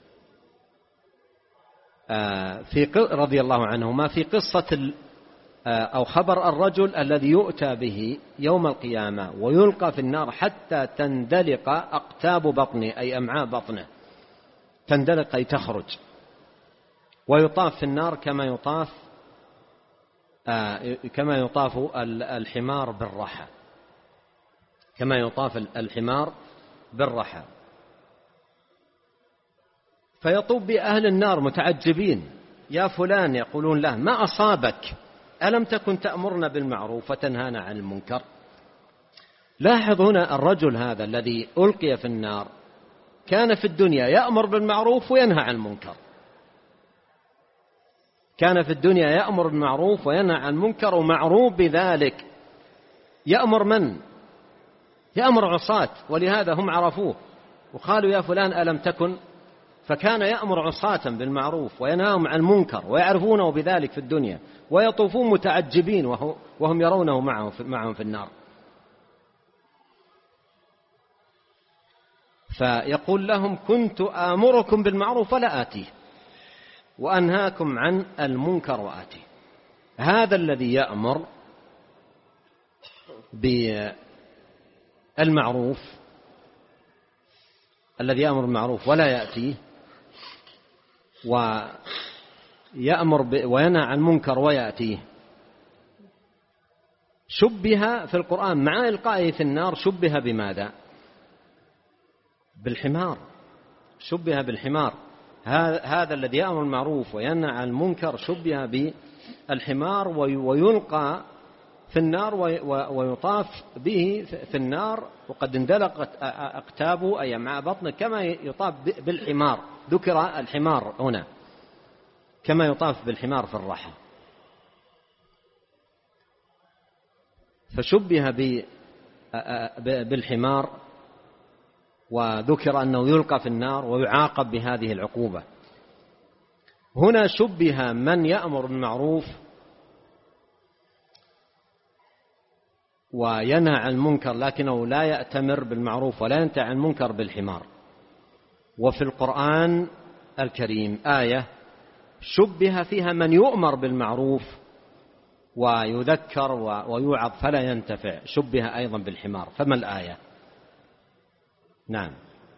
B: في رضي الله عنهما في قصة أو خبر الرجل الذي يؤتى به يوم القيامة ويلقى في النار حتى تندلق أقتاب بطنه أي أمعاء بطنه، تندلق أي تخرج، ويطاف في النار كما يطاف كما يطاف الحمار بالرحى، كما يطاف الحمار بالرحى. فيطوب بأهل النار متعجبين: يا فلان، يقولون له: ما أصابك؟ ألم تكن تأمرنا بالمعروف وتنهانا عن المنكر؟ لاحظ هنا الرجل هذا الذي ألقي في النار كان في الدنيا يأمر بالمعروف وينهى عن المنكر، كان في الدنيا يأمر بالمعروف وينهى عن المنكر، ومعروف بذلك. يأمر من؟ يأمر عصاة، ولهذا هم عرفوه وقالوا: يا فلان ألم تكن؟ فكان يأمر عصاة بالمعروف وينهاهم عن المنكر، ويعرفونه بذلك في الدنيا، ويطوفون متعجبين وهم يرونه معهم في النار. فيقول لهم: كنت آمركم بالمعروف ولا آتيه، وأنهاكم عن المنكر وآتيه. هذا الذي يأمر بالمعروف، الذي يأمر بالمعروف ولا يأتيه، ويأمر وينهى عن المنكر ويأتيه، شبه في القرآن مع إلقائه في النار شبه بماذا؟ بالحمار. شبه بالحمار. هذا الذي يأمر بالمعروف وينهى عن المنكر شبه بالحمار، ويلقى في النار ويطاف به في النار، وقد اندلقت أقتابه أي مع بطنه كما يطاف بالحمار. ذكر الحمار هنا كما يطاف بالحمار في الرحى. فشبه بالحمار، وذكر أنه يلقى في النار ويعاقب بهذه العقوبة. هنا شبه من يأمر بالمعروف وينهى عن المنكر لكنه لا يأتمر بالمعروف ولا ينتهي عن المنكر بالحمار. وفي القرآن الكريم آية شبه فيها من يؤمر بالمعروف ويذكر ويوعظ فلا ينتفع، شبه أيضا بالحمار. فما الآية؟ نعم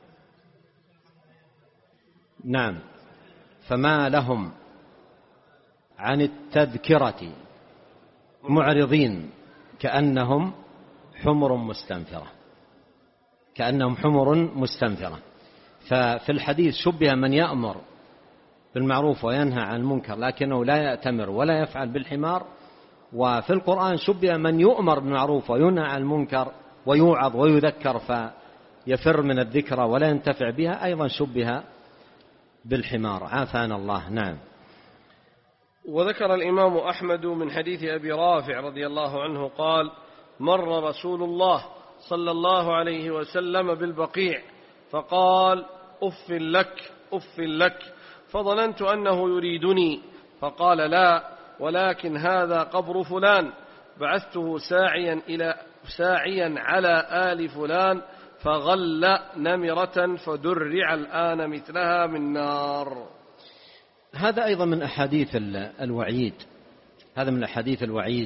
B: نعم فما لهم عن التذكرة معرضين كأنهم حمر مستنفرة، كأنهم حمر مستنفرة. ففي الحديث شبه من يأمر بالمعروف وينهى عن المنكر لكنه لا يأتمر ولا يفعل بالحمار، وفي القرآن شبه من يؤمر بالمعروف وينهى عن المنكر ويوعظ ويذكر فيفر من الذكرى ولا ينتفع بها، أيضا شبه بالحمار. عافانا الله. نعم.
A: وذكر الإمام أحمد من حديث أبي رافع رضي الله عنه قال: مر رسول الله صلى الله عليه وسلم بالبقيع فقال: أف لك أف لك، فظننت أنه يريدني، فقال: لا، ولكن هذا قبر فلان، بعثته ساعيا إلى ساعيا على آل فلان فغل نمرة فدرع الآن مثلها من نار.
B: هذا أيضا من أحاديث الوعيد، هذا من أحاديث الوعيد.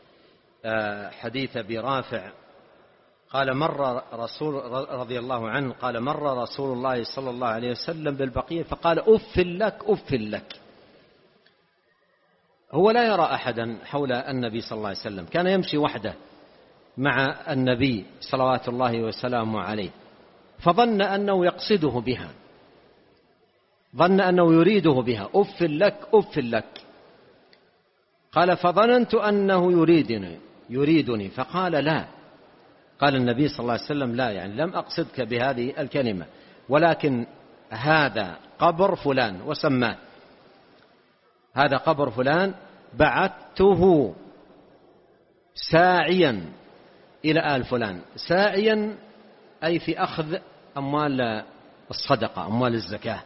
B: حديث أبي رافع قال: مر رسول رضي الله عنه قال: مر رسول الله صلى الله عليه وسلم بالبقيع فقال: أف لك أف لك. هو لا يرى أحدا حول النبي صلى الله عليه وسلم، كان يمشي وحده مع النبي صلوات الله وسلامه عليه، فظن أنه يقصده بها، ظن أنه يريده بها: أف لك أف لك. قال: فظننت أنه يريدني يريدني فقال: لا. قال النبي صلى الله عليه وسلم: لا، يعني لم أقصدك بهذه الكلمة، ولكن هذا قبر فلان، وسماه هذا قبر فلان، بعثته ساعيا إلى آل فلان. ساعيا أي في أخذ أموال الصدقة، أموال الزكاة.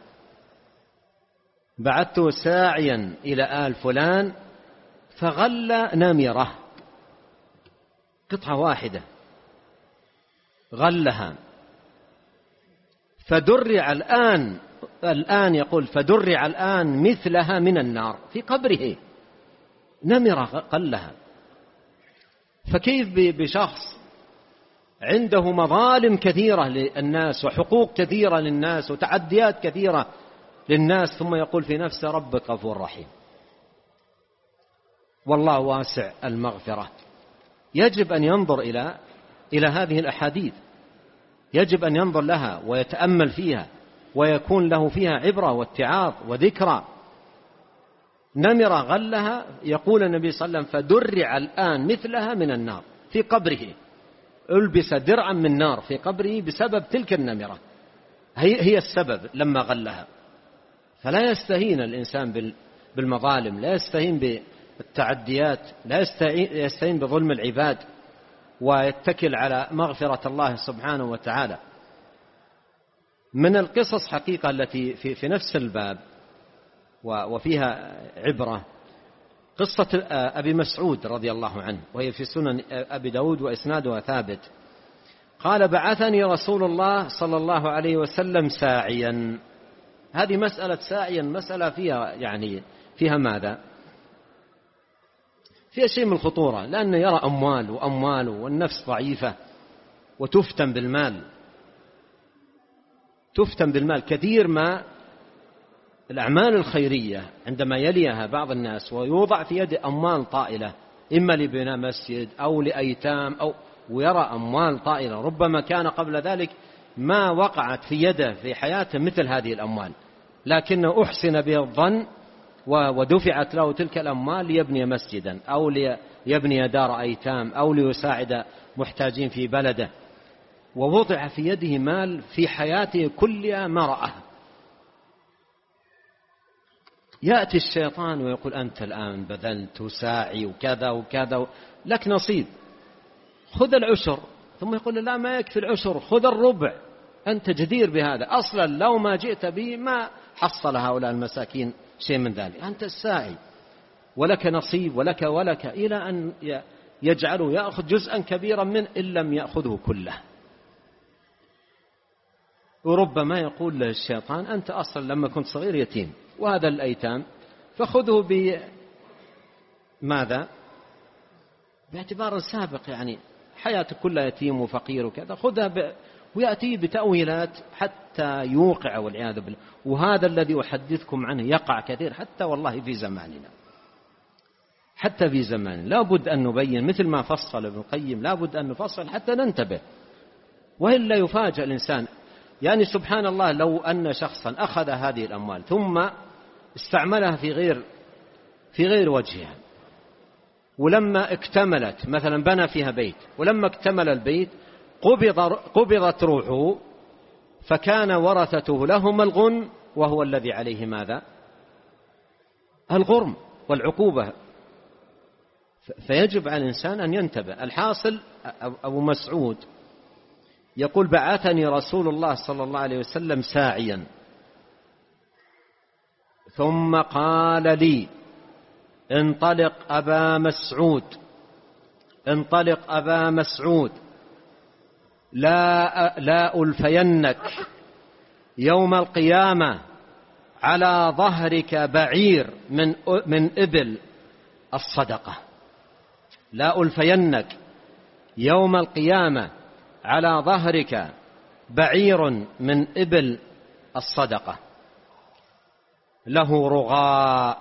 B: بعثته ساعيا إلى آل فلان فغل نمرة، قطعة واحدة غلها، فدرع الآن الآن يقول فدرع الآن مثلها من النار في قبره، نمرة قلها. فكيف بشخص عنده مظالم كثيرة للناس وحقوق كثيرة للناس وتعديات كثيرة للناس، ثم يقول في نفسه: ربك غفور رحيم، والله واسع المغفرة. يجب أن ينظر إلى إلى هذه الأحاديث، يجب أن ينظر لها ويتأمل فيها ويكون له فيها عبرة واتعاظ وذكرى. نمرة غلها، يقول النبي صلى الله عليه وسلم فدرع الآن مثلها من النار في قبره، ألبس درعا من نار في قبره بسبب تلك النمرة، هي هي السبب لما غلها. فلا يستهين الإنسان بالمظالم، لا يستهين بالتعديات، لا يستهين بظلم العباد، ويتكل على مغفرة الله سبحانه وتعالى. من القصص حقيقة التي في, في نفس الباب وفيها عبرة قصة أبي مسعود رضي الله عنه، وهي في سنن أبي داود وإسنادها ثابت. قال بعثني رسول الله صلى الله عليه وسلم ساعيا. هذه مسألة ساعيا مسألة فيها يعني فيها ماذا؟ فيها شيء من الخطورة، لأنه يرى أموال وأموال والنفس ضعيفة وتفتن بالمال، تفتن بالمال. كثير ما الأعمال الخيرية عندما يليها بعض الناس ويوضع في يد أموال طائلة، إما لبناء مسجد أو لأيتام أو ويرى أموال طائلة، ربما كان قبل ذلك ما وقعت في يده في حياته مثل هذه الأموال، لكنه أحسن به الظن ودفعت له تلك الأموال ليبني مسجدا أو ليبني دار أيتام أو ليساعد محتاجين في بلده، ووضع في يده مال في حياته كلها ما رأها. يأتي الشيطان ويقول أنت الآن بذلت وساعي وكذا وكذا لك نصيب، خذ العشر. ثم يقول لا ما يكفي العشر، خذ الربع، أنت جدير بهذا، أصلا لو ما جئت به ما حصل هؤلاء المساكين شيء من ذلك، أنت الساعي ولك نصيب ولك ولك، إلى أن يجعله يأخذ جزءا كبيرا منه إن لم يأخذه كله. وربما يقول له الشيطان أنت أصلا لما كنت صغير يتيم، وهذا الأيتام فخذه بماذا؟ باعتبار سابق، يعني حياتك كلها يتيم وفقير وكذا، خذها ب... ويأتي بتأويلات حتى يوقع والعياذ بالله. وهذا الذي أحدثكم عنه يقع كثير حتى والله في زماننا، حتى في زماننا لا بد أن نبين، مثل ما فصل ابن القيم لا بد أن نفصل حتى ننتبه، وإلا يفاجأ الإنسان. يعني سبحان الله لو أن شخصا أخذ هذه الأموال ثم استعملها في غير في غير وجهها، ولما اكتملت مثلا بنى فيها بيت، ولما اكتمل البيت قبض قبضت روحه، فكان ورثته لهم الغن، وهو الذي عليه ماذا؟ الغرم والعقوبة. فيجب على الإنسان أن ينتبه. الحاصل أبو مسعود يقول بعثني رسول الله صلى الله عليه وسلم ساعيا، ثم قال لي انطلق أبا مسعود، انطلق أبا مسعود، لا لا ألفينك يوم القيامة على ظهرك بعير من من إبل الصدقة، لا ألفينك يوم القيامة على ظهرك بعير من إبل الصدقة له رغاء.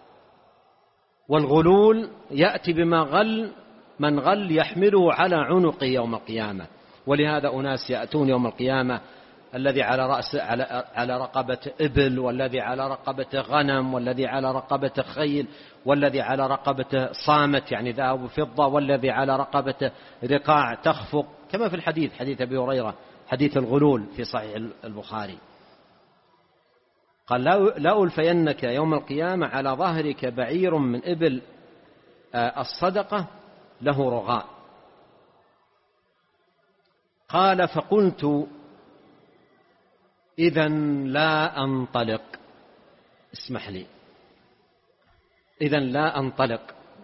B: والغلول يأتي بما غل من غل يحمله على عنقه يوم القيامة. ولهذا أناس يأتون يوم القيامة الذي على رأس على على رقبة إبل، والذي على رقبة غنم، والذي على رقبة خيل، والذي على رقبة صامت يعني ذهب وفضة، والذي على رقبة رقاع تخفق، كما في الحديث حديث أبي هريرة حديث الغلول في صحيح البخاري. قال لا ألفينك يوم القيامة على ظهرك بعير من إبل الصدقة له رغاء. قال فقلت إذن لا أنطلق، اسمح لي، إذن لا أنطلق.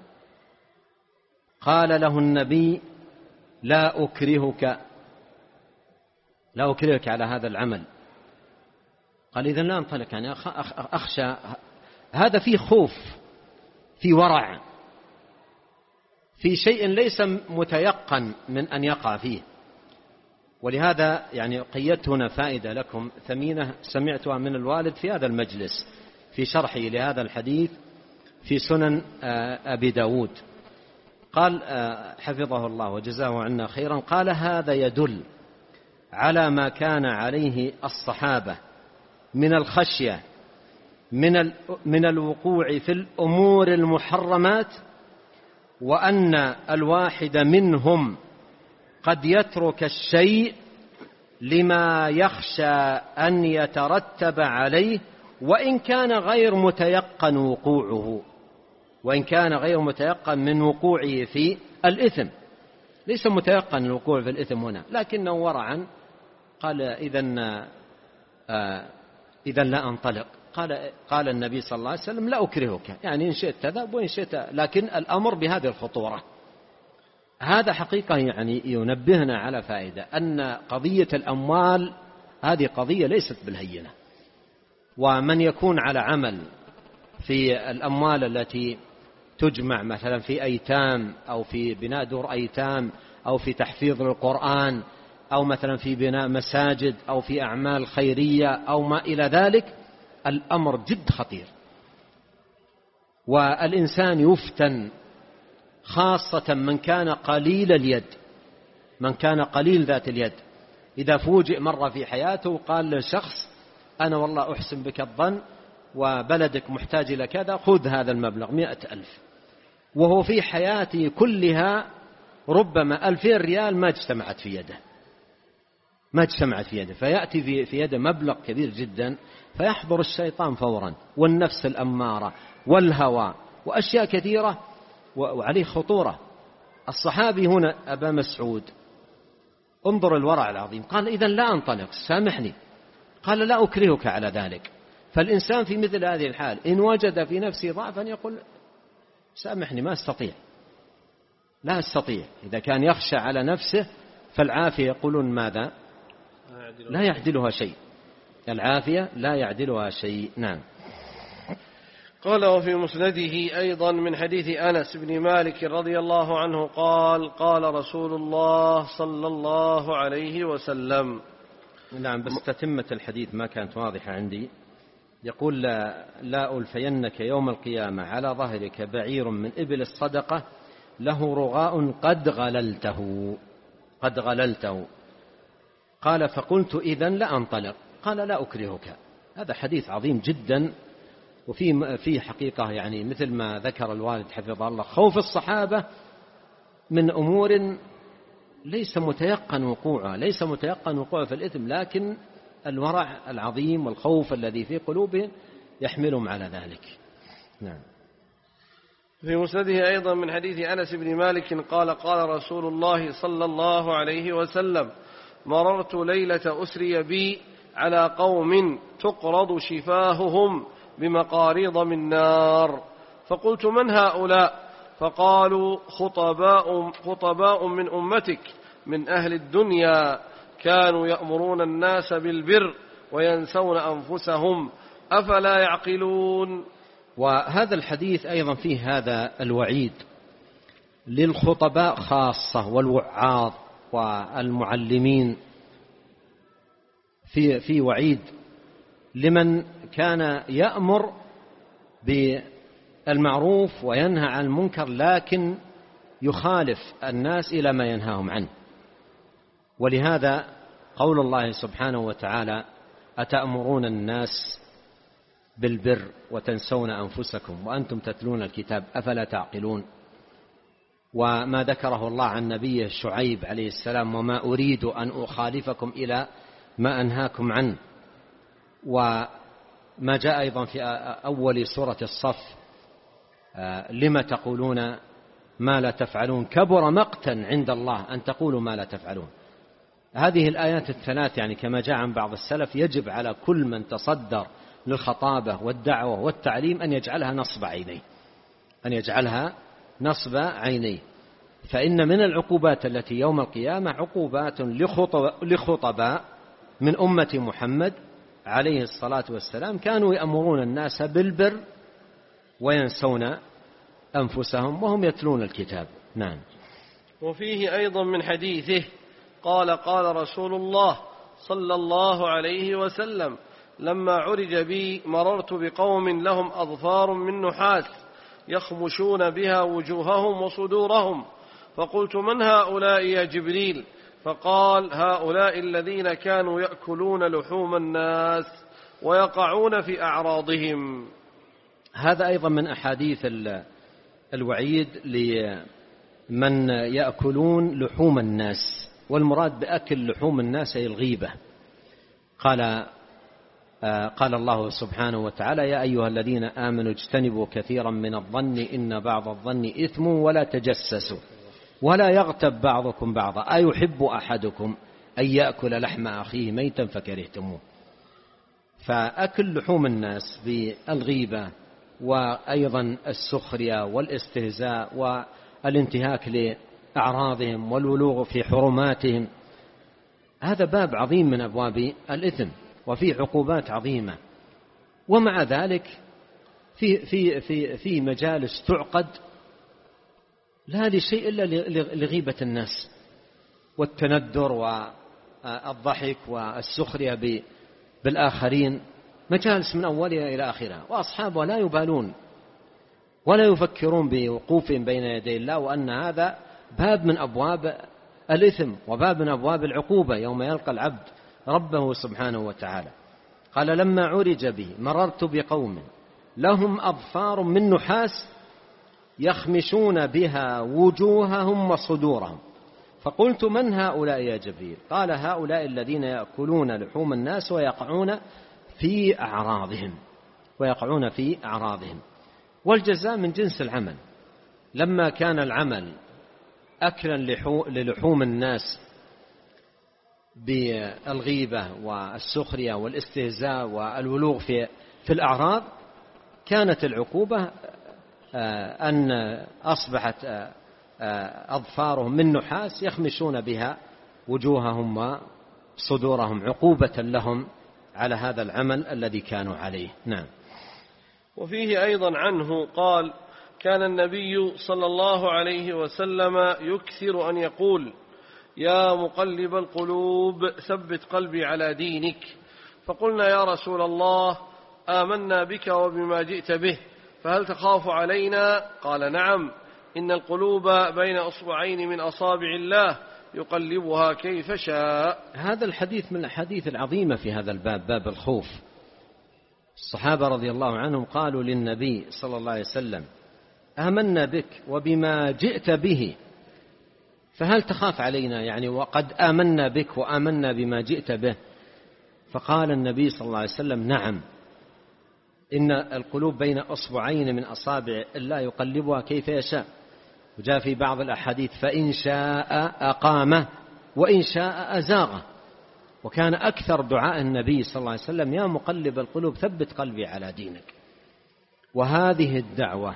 B: قال له النبي لا أكرهك، لا أكرهك على هذا العمل. قال إذن لا أنطلق، يعني أخشى، هذا فيه خوف، في ورع، في شيء ليس متيقن من أن يقع فيه. ولهذا يعني قيدت هنا فائدة لكم ثمينة سمعتها من الوالد في هذا المجلس في شرحه لهذا الحديث في سنن أبي داود. قال حفظه الله وجزاه عنا خيرا، قال هذا يدل على ما كان عليه الصحابة من الخشية من من الوقوع في الأمور المحرمات، وأن الواحد منهم قد يترك الشيء لما يخشى أن يترتب عليه، وإن كان غير متيقن وقوعه وإن كان غير متيقن من وقوعه في الإثم. ليس متيقن الوقوع في الإثم هنا، لكنه ورعا قال إذن آه إذن لا أنطلق. قال قال النبي صلى الله عليه وسلم لا أكرهك، يعني إن شئت تذهب وإن شئت، لكن الأمر بهذه الخطورة. هذا حقيقة يعني ينبهنا على فائدة، أن قضية الأموال هذه قضية ليست بالهينة، ومن يكون على عمل في الأموال التي تجمع مثلا في أيتام أو في بناء دور أيتام أو في تحفيظ القرآن أو مثلا في بناء مساجد أو في أعمال خيرية أو ما إلى ذلك، الأمر جد خطير، والإنسان يفتن، خاصة من كان قليل اليد، من كان قليل ذات اليد. إذا فوجئ مرة في حياته قال لشخص أنا والله أحسن بك الظن وبلدك محتاج إلى كذا، خذ هذا المبلغ مئة ألف، وهو في حياته كلها ربما ألفين ريال ما اجتمعت في يده ما اجتمعت في يده فيأتي في, في يده مبلغ كبير جدا، فيحضر الشيطان فورا والنفس الأمارة والهوى وأشياء كثيرة وعليه خطورة. الصحابي هنا أبا مسعود انظر الورع العظيم، قال إذن لا أنطلق، سامحني، قال لا أكرهك على ذلك. فالإنسان في مثل هذه الحال إن وجد في نفسه ضعفا يقول سامحني ما أستطيع لا أستطيع. إذا كان يخشى على نفسه فالعافية يقولون ماذا؟ لا يعدلها شيء، العافية لا يعدلها شيء. نعم.
A: قال وفي مسنده أيضا من حديث أنس بن مالك رضي الله عنه قال قال رسول الله صلى الله عليه وسلم.
B: نعم، بس تتمة الحديث ما كانت واضحة عندي. يقول لا, لا ألفينك يوم القيامة على ظهرك بعير من إبل الصدقة له رغاء قد غللته قد غللته قال فقلت إذن لا أنطلق، قال لا أكرهك. هذا حديث عظيم جدا، وفي في حقيقة يعني مثل ما ذكر الوالد حفظه الله خوف الصحابة من أمور ليس متيقن وقوعها ليس متيقن وقوعها في الإثم، لكن الورع العظيم والخوف الذي في قلوبهم يحملهم على ذلك. نعم.
A: في مسنده أيضا من حديث أنس بن مالك قال قال رسول الله صلى الله عليه وسلم مررت ليلة أسري بي على قوم تقرض شفاههم بمقاريض من نار، فقلت من هؤلاء؟ فقالوا خطباء, خطباء من أمتك من أهل الدنيا كانوا يأمرون الناس بالبر وينسون أنفسهم أفلا يعقلون.
B: وهذا الحديث أيضا فيه هذا الوعيد للخطباء خاصة والوعاظ والمعلمين، في في وعيد لمن كان يأمر بالمعروف وينهى عن المنكر لكن يخالف الناس إلى ما ينهاهم عنه. ولهذا قول الله سبحانه وتعالى أتأمرون الناس بالبر وتنسون أنفسكم وأنتم تتلون الكتاب أفلا تعقلون. وما ذكره الله عن نبيه شعيب عليه السلام وما أريد أن أخالفكم إلى ما أنهاكم عنه. وما جاء أيضا في أول سورة الصف لما تقولون ما لا تفعلون كبر مقتا عند الله أن تقولوا ما لا تفعلون. هذه الآيات الثلاث يعني كما جاء عن بعض السلف يجب على كل من تصدر للخطابة والدعوة والتعليم أن يجعلها نصب عينيه أن يجعلها نصب عينيه فإن من العقوبات التي يوم القيامة عقوبات لخطباء من أمة محمد عليه الصلاة والسلام كانوا يأمرون الناس بالبر وينسون أنفسهم وهم يتلون الكتاب. نعم.
A: وفيه أيضا من حديثه قال قال رسول الله صلى الله عليه وسلم لما عرج بي مررت بقوم لهم أظفار من نحاس يخمشون بها وجوههم وصدورهم، فقلت من هؤلاء يا جبريل؟ فقال هؤلاء الذين كانوا يأكلون لحوم الناس. ويقعون في أعراضهم.
B: هذا أيضا من أحاديث الوعيد لمن يأكلون لحوم الناس، والمراد بأكل لحوم الناس أي الغيبة. قال قال الله سبحانه وتعالى: يا أيها الذين آمنوا اجتنبوا كثيرا من الظن إن بعض الظن إثم ولا تجسسوا ولا يغتب بعضكم بعضا أيحب أحدكم أن يأكل لحم أخيه ميتا فكرهتموه. فأكل لحوم الناس بالغيبة وأيضا السخرية والاستهزاء والانتهاك لأعراضهم والولوغ في حرماتهم، هذا باب عظيم من أبواب الإثم وفيه عقوبات عظيمة. ومع ذلك في في في في مجالس تعقد لا لشيء إلا لغيبة الناس والتندر والضحك والسخرية بالآخرين، مجالس من أولها إلى آخرها، وأصحابها لا يبالون ولا يفكرون بوقوفهم بين يدي الله، وأن هذا باب من أبواب الإثم وباب من أبواب العقوبة يوم يلقى العبد ربه سبحانه وتعالى. قال: لما عرج به مررت بقوم لهم أظفار من نحاس يخمشون بها وجوههم وصدورهم، فقلت: من هؤلاء يا جبريل؟ قال: هؤلاء الذين يأكلون لحوم الناس ويقعون في أعراضهم ويقعون في أعراضهم. والجزاء من جنس العمل. لما كان العمل أكلا للحوم الناس بالغيبة والسخرية والاستهزاء والولوغ في في الأعراض، كانت العقوبة أن أصبحت أظفارهم من نحاس يخمشون بها وجوههم وصدورهم عقوبة لهم على هذا العمل الذي كانوا عليه. نعم.
A: وفيه أيضا عنه قال: كان النبي صلى الله عليه وسلم يكثر أن يقول: يا مقلب القلوب ثبت قلبي على دينك. فقلنا: يا رسول الله، آمنا بك وبما جئت به، فهل تخاف علينا؟ قال: نعم، إن القلوب بين أصبعين من أصابع الله يقلبها كيف شاء.
B: هذا الحديث من الحديث العظيمة في هذا الباب، باب الخوف. الصحابة رضي الله عنهم قالوا للنبي صلى الله عليه وسلم: آمنا بك وبما جئت به، فهل تخاف علينا؟ يعني وقد آمنا بك وآمنا بما جئت به. فقال النبي صلى الله عليه وسلم: نعم، إن القلوب بين أصبعين من أصابع الله يقلبها كيف يشاء. وجاء في بعض الأحاديث: فإن شاء أقامه وإن شاء أزاغه. وكان أكثر دعاء النبي صلى الله عليه وسلم: يا مقلب القلوب ثبت قلبي على دينك. وهذه الدعوة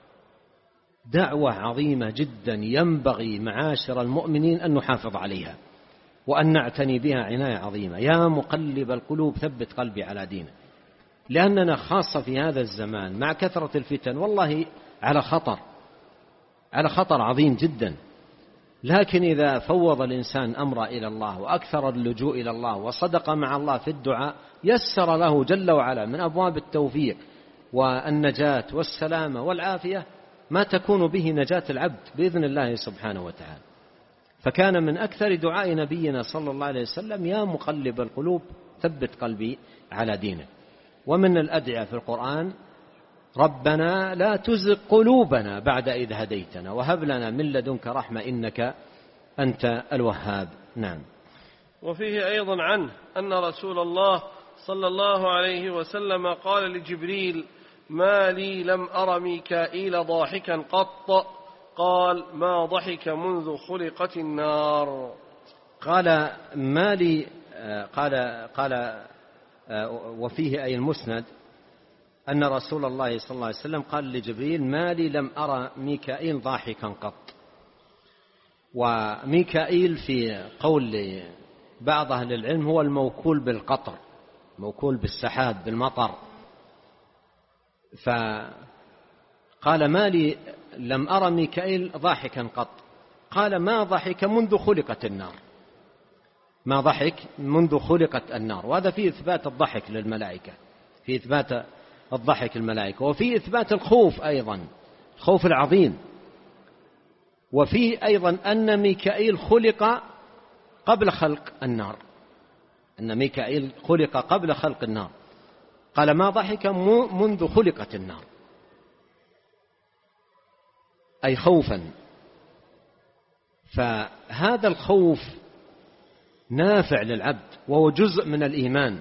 B: دعوة عظيمة جدا، ينبغي معاشر المؤمنين أن نحافظ عليها وأن نعتني بها عناية عظيمة. يا مقلب القلوب ثبت قلبي على دينك، لأننا خاصة في هذا الزمان مع كثرة الفتن والله على خطر على خطر عظيم جدا. لكن إذا فوض الإنسان أمره إلى الله وأكثر اللجوء إلى الله وصدق مع الله في الدعاء، يسر له جل وعلا من أبواب التوفيق والنجاة والسلامة والعافية ما تكون به نجاة العبد بإذن الله سبحانه وتعالى. فكان من أكثر دعاء نبينا صلى الله عليه وسلم: يا مقلب القلوب ثبت قلبي على دينك. ومن الأدعية في القرآن: ربنا لا تزغ قلوبنا بعد إذ هديتنا وهب لنا من لدنك رحمة إنك أنت الوهاب. نعم.
A: وفيه أيضا عنه أن رسول الله صلى الله عليه وسلم قال لجبريل: ما لي لم أر ميكائيل ضاحكا قط؟ قال: ما ضحك منذ خلقت النار.
B: قال: ما لي قال قال وفيه أي المسند أن رسول الله صلى الله عليه وسلم قال لجبريل: ما لي لم أرى ميكائيل ضاحكا قط. وميكائيل في قول بعض أهل العلم هو الموكول بالقطر، موكول بالسحاب بالمطر. فقال: ما لي لم أرى ميكائيل ضاحكا قط. قال: ما ضحك منذ خلقت النار، ما ضحك منذ خلقت النار. وهذا فيه إثبات الضحك للملائكة، في إثبات الضحك الملائكة، وفي إثبات الخوف أيضا، الخوف العظيم. وفي أيضا أن ميكائيل خلق قبل خلق النار، أن ميكائيل خلق قبل خلق النار. قال ما ضحك منذ خلقت النار، أي خوفا. فهذا الخوف نافع للعبد وهو جزء من الإيمان.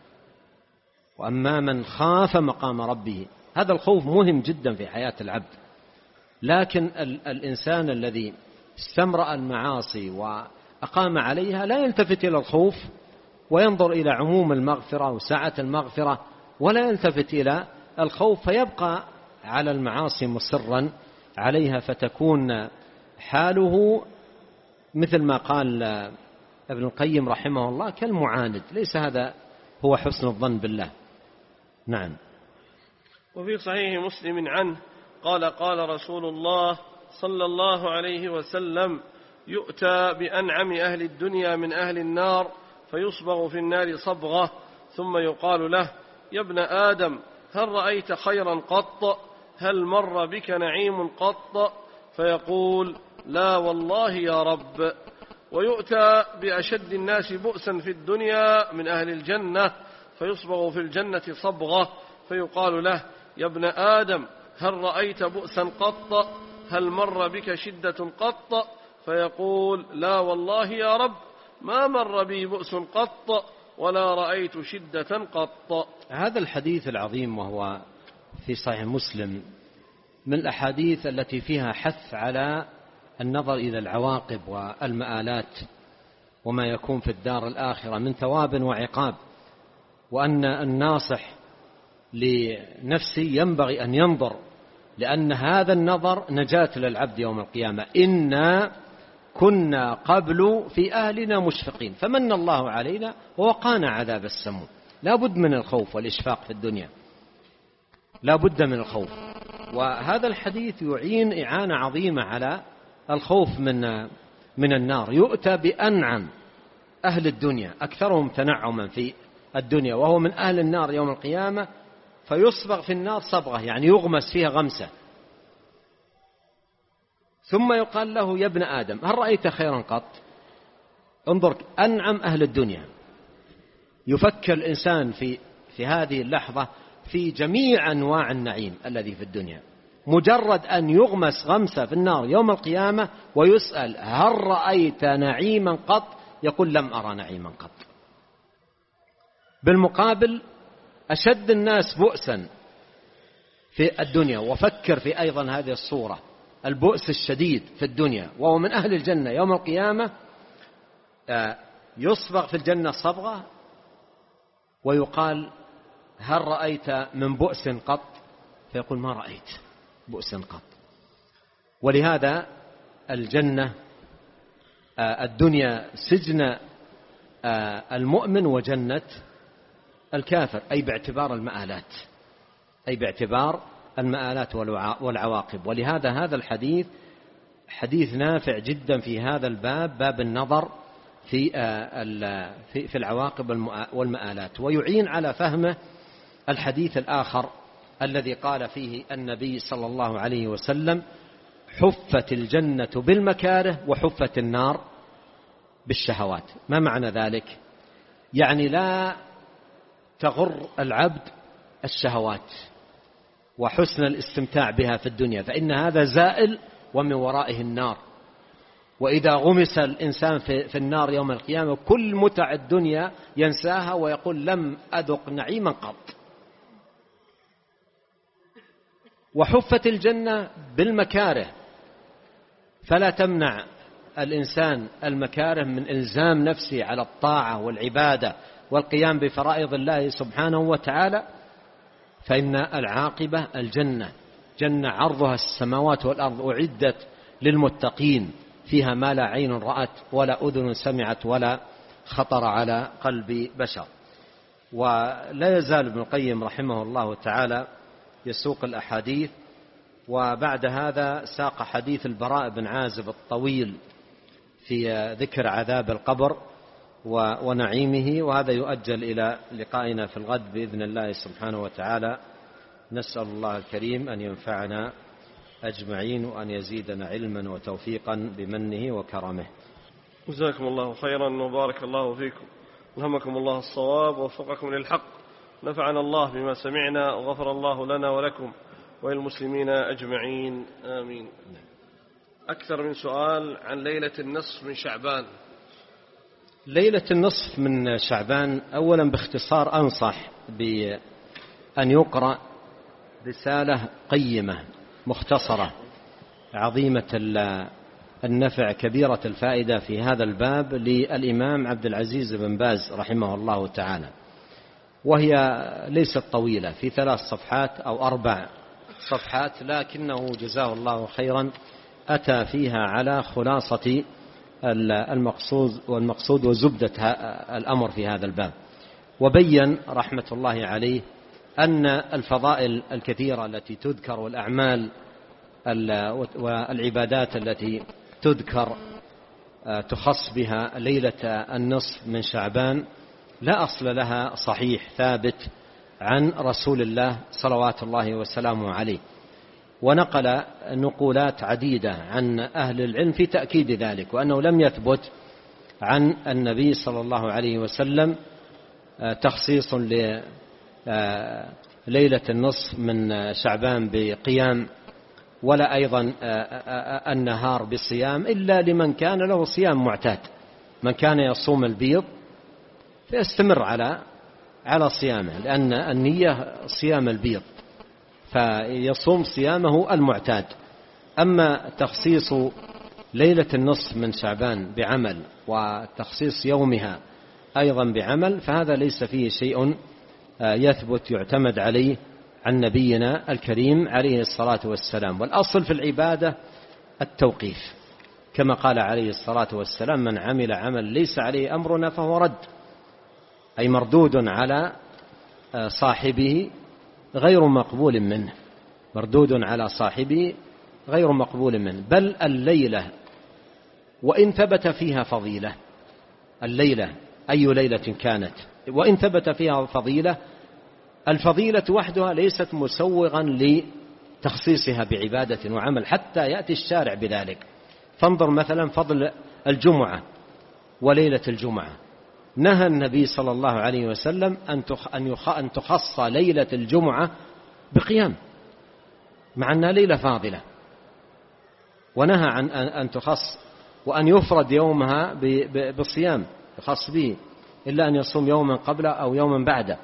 B: وأما من خاف مقام ربه، هذا الخوف مهم جدا في حياة العبد. لكن الإنسان الذي استمرأ المعاصي وأقام عليها لا يلتفت إلى الخوف وينظر إلى عموم المغفرة وسعة المغفرة ولا يلتفت إلى الخوف، فيبقى على المعاصي مصرا عليها، فتكون حاله مثل ما قال ابن القيم رحمه الله كالمعاند. ليس هذا هو حسن الظن بالله. نعم.
A: وفي صحيح مسلم عنه قال قال رسول الله صلى الله عليه وسلم: يؤتى بأنعم أهل الدنيا من أهل النار فيصبغ في النار صبغة، ثم يقال له: يا ابن آدم هل رأيت خيرا قط؟ هل مر بك نعيم قط؟ فيقول: لا والله يا رب. ويؤتى بأشد الناس بؤسا في الدنيا من أهل الجنة فيصبغ في الجنة صبغة، فيقال له: يا ابن آدم هل رأيت بؤسا قط؟ هل مر بك شدة قط؟ فيقول: لا والله يا رب، ما مر بي بؤس قط ولا رأيت شدة قط.
B: هذا الحديث العظيم وهو في صحيح مسلم من الأحاديث التي فيها حث على النظر إلى العواقب والمآلات وما يكون في الدار الآخرة من ثواب وعقاب، وأن الناصح لنفسه ينبغي أن ينظر، لأن هذا النظر نجاة للعبد يوم القيامة. إنا كنا قبل في أهلنا مشفقين فمن الله علينا ووقانا عذاب السموم. لا بد من الخوف والإشفاق في الدنيا، لا بد من الخوف. وهذا الحديث يعين إعانة عظيمة على الخوف من من النار. يؤتى بأنعم أهل الدنيا، أكثرهم تنعما في الدنيا، وهو من أهل النار يوم القيامة فيصبغ في النار صبغة، يعني يغمس فيها غمسة. ثم يقال له: يا ابن آدم هل رأيت خيرا قط؟ انظر، أنعم أهل الدنيا. يفكر الإنسان في في هذه اللحظة في جميع أنواع النعيم الذي في الدنيا، مجرد أن يغمس غمسة في النار يوم القيامة ويسأل: هل رأيت نعيما قط؟ يقول: لم أرى نعيما قط. بالمقابل أشد الناس بؤسا في الدنيا، وفكر في أيضا هذه الصورة، البؤس الشديد في الدنيا، وهو من أهل الجنة يوم القيامة يصبغ في الجنة صبغة ويقال: هل رأيت من بؤس قط؟ فيقول: ما رأيت بؤس قط. ولهذا الجنة الدنيا سجن المؤمن وجنة الكافر، أي باعتبار المآلات، أي باعتبار المآلات والعواقب. ولهذا هذا الحديث حديث نافع جدا في هذا الباب، باب النظر في في العواقب والمآلات، ويعين على فهمه الحديث الآخر الذي قال فيه النبي صلى الله عليه وسلم: حفت الجنة بالمكاره وحفت النار بالشهوات. ما معنى ذلك؟ يعني لا تغر العبد الشهوات وحسن الاستمتاع بها في الدنيا، فإن هذا زائل ومن ورائه النار. وإذا غمس الإنسان في النار يوم القيامة كل متع الدنيا ينساها ويقول: لم أذق نعيما قط. وحفت الجنة بالمكاره، فلا تمنع الإنسان المكاره من إلزام نفسه على الطاعة والعبادة والقيام بفرائض الله سبحانه وتعالى، فإن العاقبة الجنة، جنة عرضها السماوات والأرض، أعدت للمتقين، فيها ما لا عين رأت ولا أذن سمعت ولا خطر على قلب بشر. ولا يزال ابن القيم رحمه الله تعالى يسوق الأحاديث، وبعد هذا ساق حديث البراء بن عازب الطويل في ذكر عذاب القبر ونعيمه، وهذا يؤجل إلى لقائنا في الغد بإذن الله سبحانه وتعالى. نسأل الله الكريم أن ينفعنا أجمعين وأن يزيدنا علما وتوفيقا بمنه وكرمه.
A: جزاكم الله خيرا وبارك الله فيكم، ألهمكم الله الصواب ووفقكم للحق، نفعنا الله بما سمعنا وغفر الله لنا ولكم وللمسلمين أجمعين آمين. أكثر من سؤال عن ليلة النصف من شعبان.
B: ليلة النصف من شعبان أولا باختصار أنصح بأن يقرأ رسالة قيمة مختصرة عظيمة النفع كبيرة الفائدة في هذا الباب للإمام عبد العزيز بن باز رحمه الله تعالى، وهي ليست طويلة، في ثلاث صفحات أو أربع صفحات، لكنه جزاه الله خيرا أتى فيها على خلاصة المقصود والمقصود وزبدة الأمر في هذا الباب، وبين رحمة الله عليه أن الفضائل الكثيرة التي تذكر والأعمال والعبادات التي تذكر تخص بها ليلة النصف من شعبان لا أصل لها صحيح ثابت عن رسول الله صلوات الله وسلامه عليه، ونقل نقولات عديدة عن أهل العلم في تأكيد ذلك، وأنه لم يثبت عن النبي صلى الله عليه وسلم تخصيص لليلة النصف من شعبان بقيام، ولا أيضا النهار بالصيام، إلا لمن كان له صيام معتاد، من كان يصوم البيض فيستمر على على صيامه، لأن النية صيام البيض فيصوم صيامه المعتاد. أما تخصيص ليلة النصف من شعبان بعمل وتخصيص يومها أيضا بعمل فهذا ليس فيه شيء يثبت يعتمد عليه عن نبينا الكريم عليه الصلاة والسلام. والأصل في العبادة التوقيف، كما قال عليه الصلاة والسلام: من عمل عمل ليس عليه أمرنا فهو رد، أي مردود على صاحبه غير مقبول منه، مردود على صاحبه غير مقبول منه. بل الليلة وإن ثبت فيها فضيلة، الليلة أي ليلة كانت وإن ثبت فيها فضيلة، الفضيلة وحدها ليست مسوغا لتخصيصها بعبادة وعمل حتى يأتي الشارع بذلك. فانظر مثلا فضل الجمعة وليلة الجمعة، نهى النبي صلى الله عليه وسلم أن تخص ليلة الجمعة بقيام، مع أنها ليلة فاضلة، ونهى عن أن تخص وأن يفرد يومها بالصيام يخص به، إلا أن يصوم يوما قبله أو يوما بعده.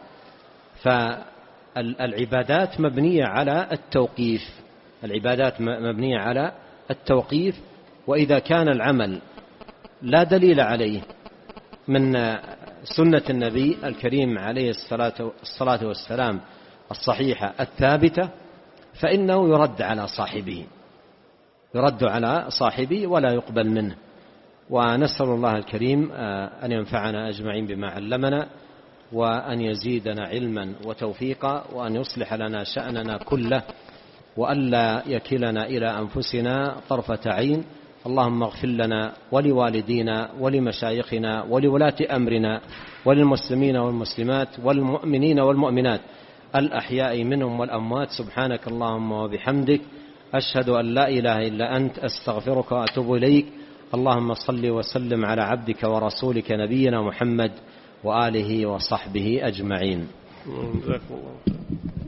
B: فالعبادات مبنية على التوقيف، العبادات مبنية على التوقيف، وإذا كان العمل لا دليل عليه من سنة النبي الكريم عليه الصلاة والسلام الصحيحة الثابتة فإنه يرد على صاحبه، يرد على صاحبه ولا يقبل منه. ونسأل الله الكريم أن ينفعنا أجمعين بما علمنا، وأن يزيدنا علما وتوفيقا، وأن يصلح لنا شأننا كله، وألا يكلنا إلى أنفسنا طرفة عين. اللهم اغفر لنا ولوالدينا ولمشايخنا ولولاة أمرنا وللمسلمين والمسلمات والمؤمنين والمؤمنات الأحياء منهم والأموات. سبحانك اللهم وبحمدك، أشهد أن لا إله إلا أنت، أستغفرك وأتوب إليك. اللهم صل وسلم على عبدك ورسولك نبينا محمد وآله وصحبه أجمعين.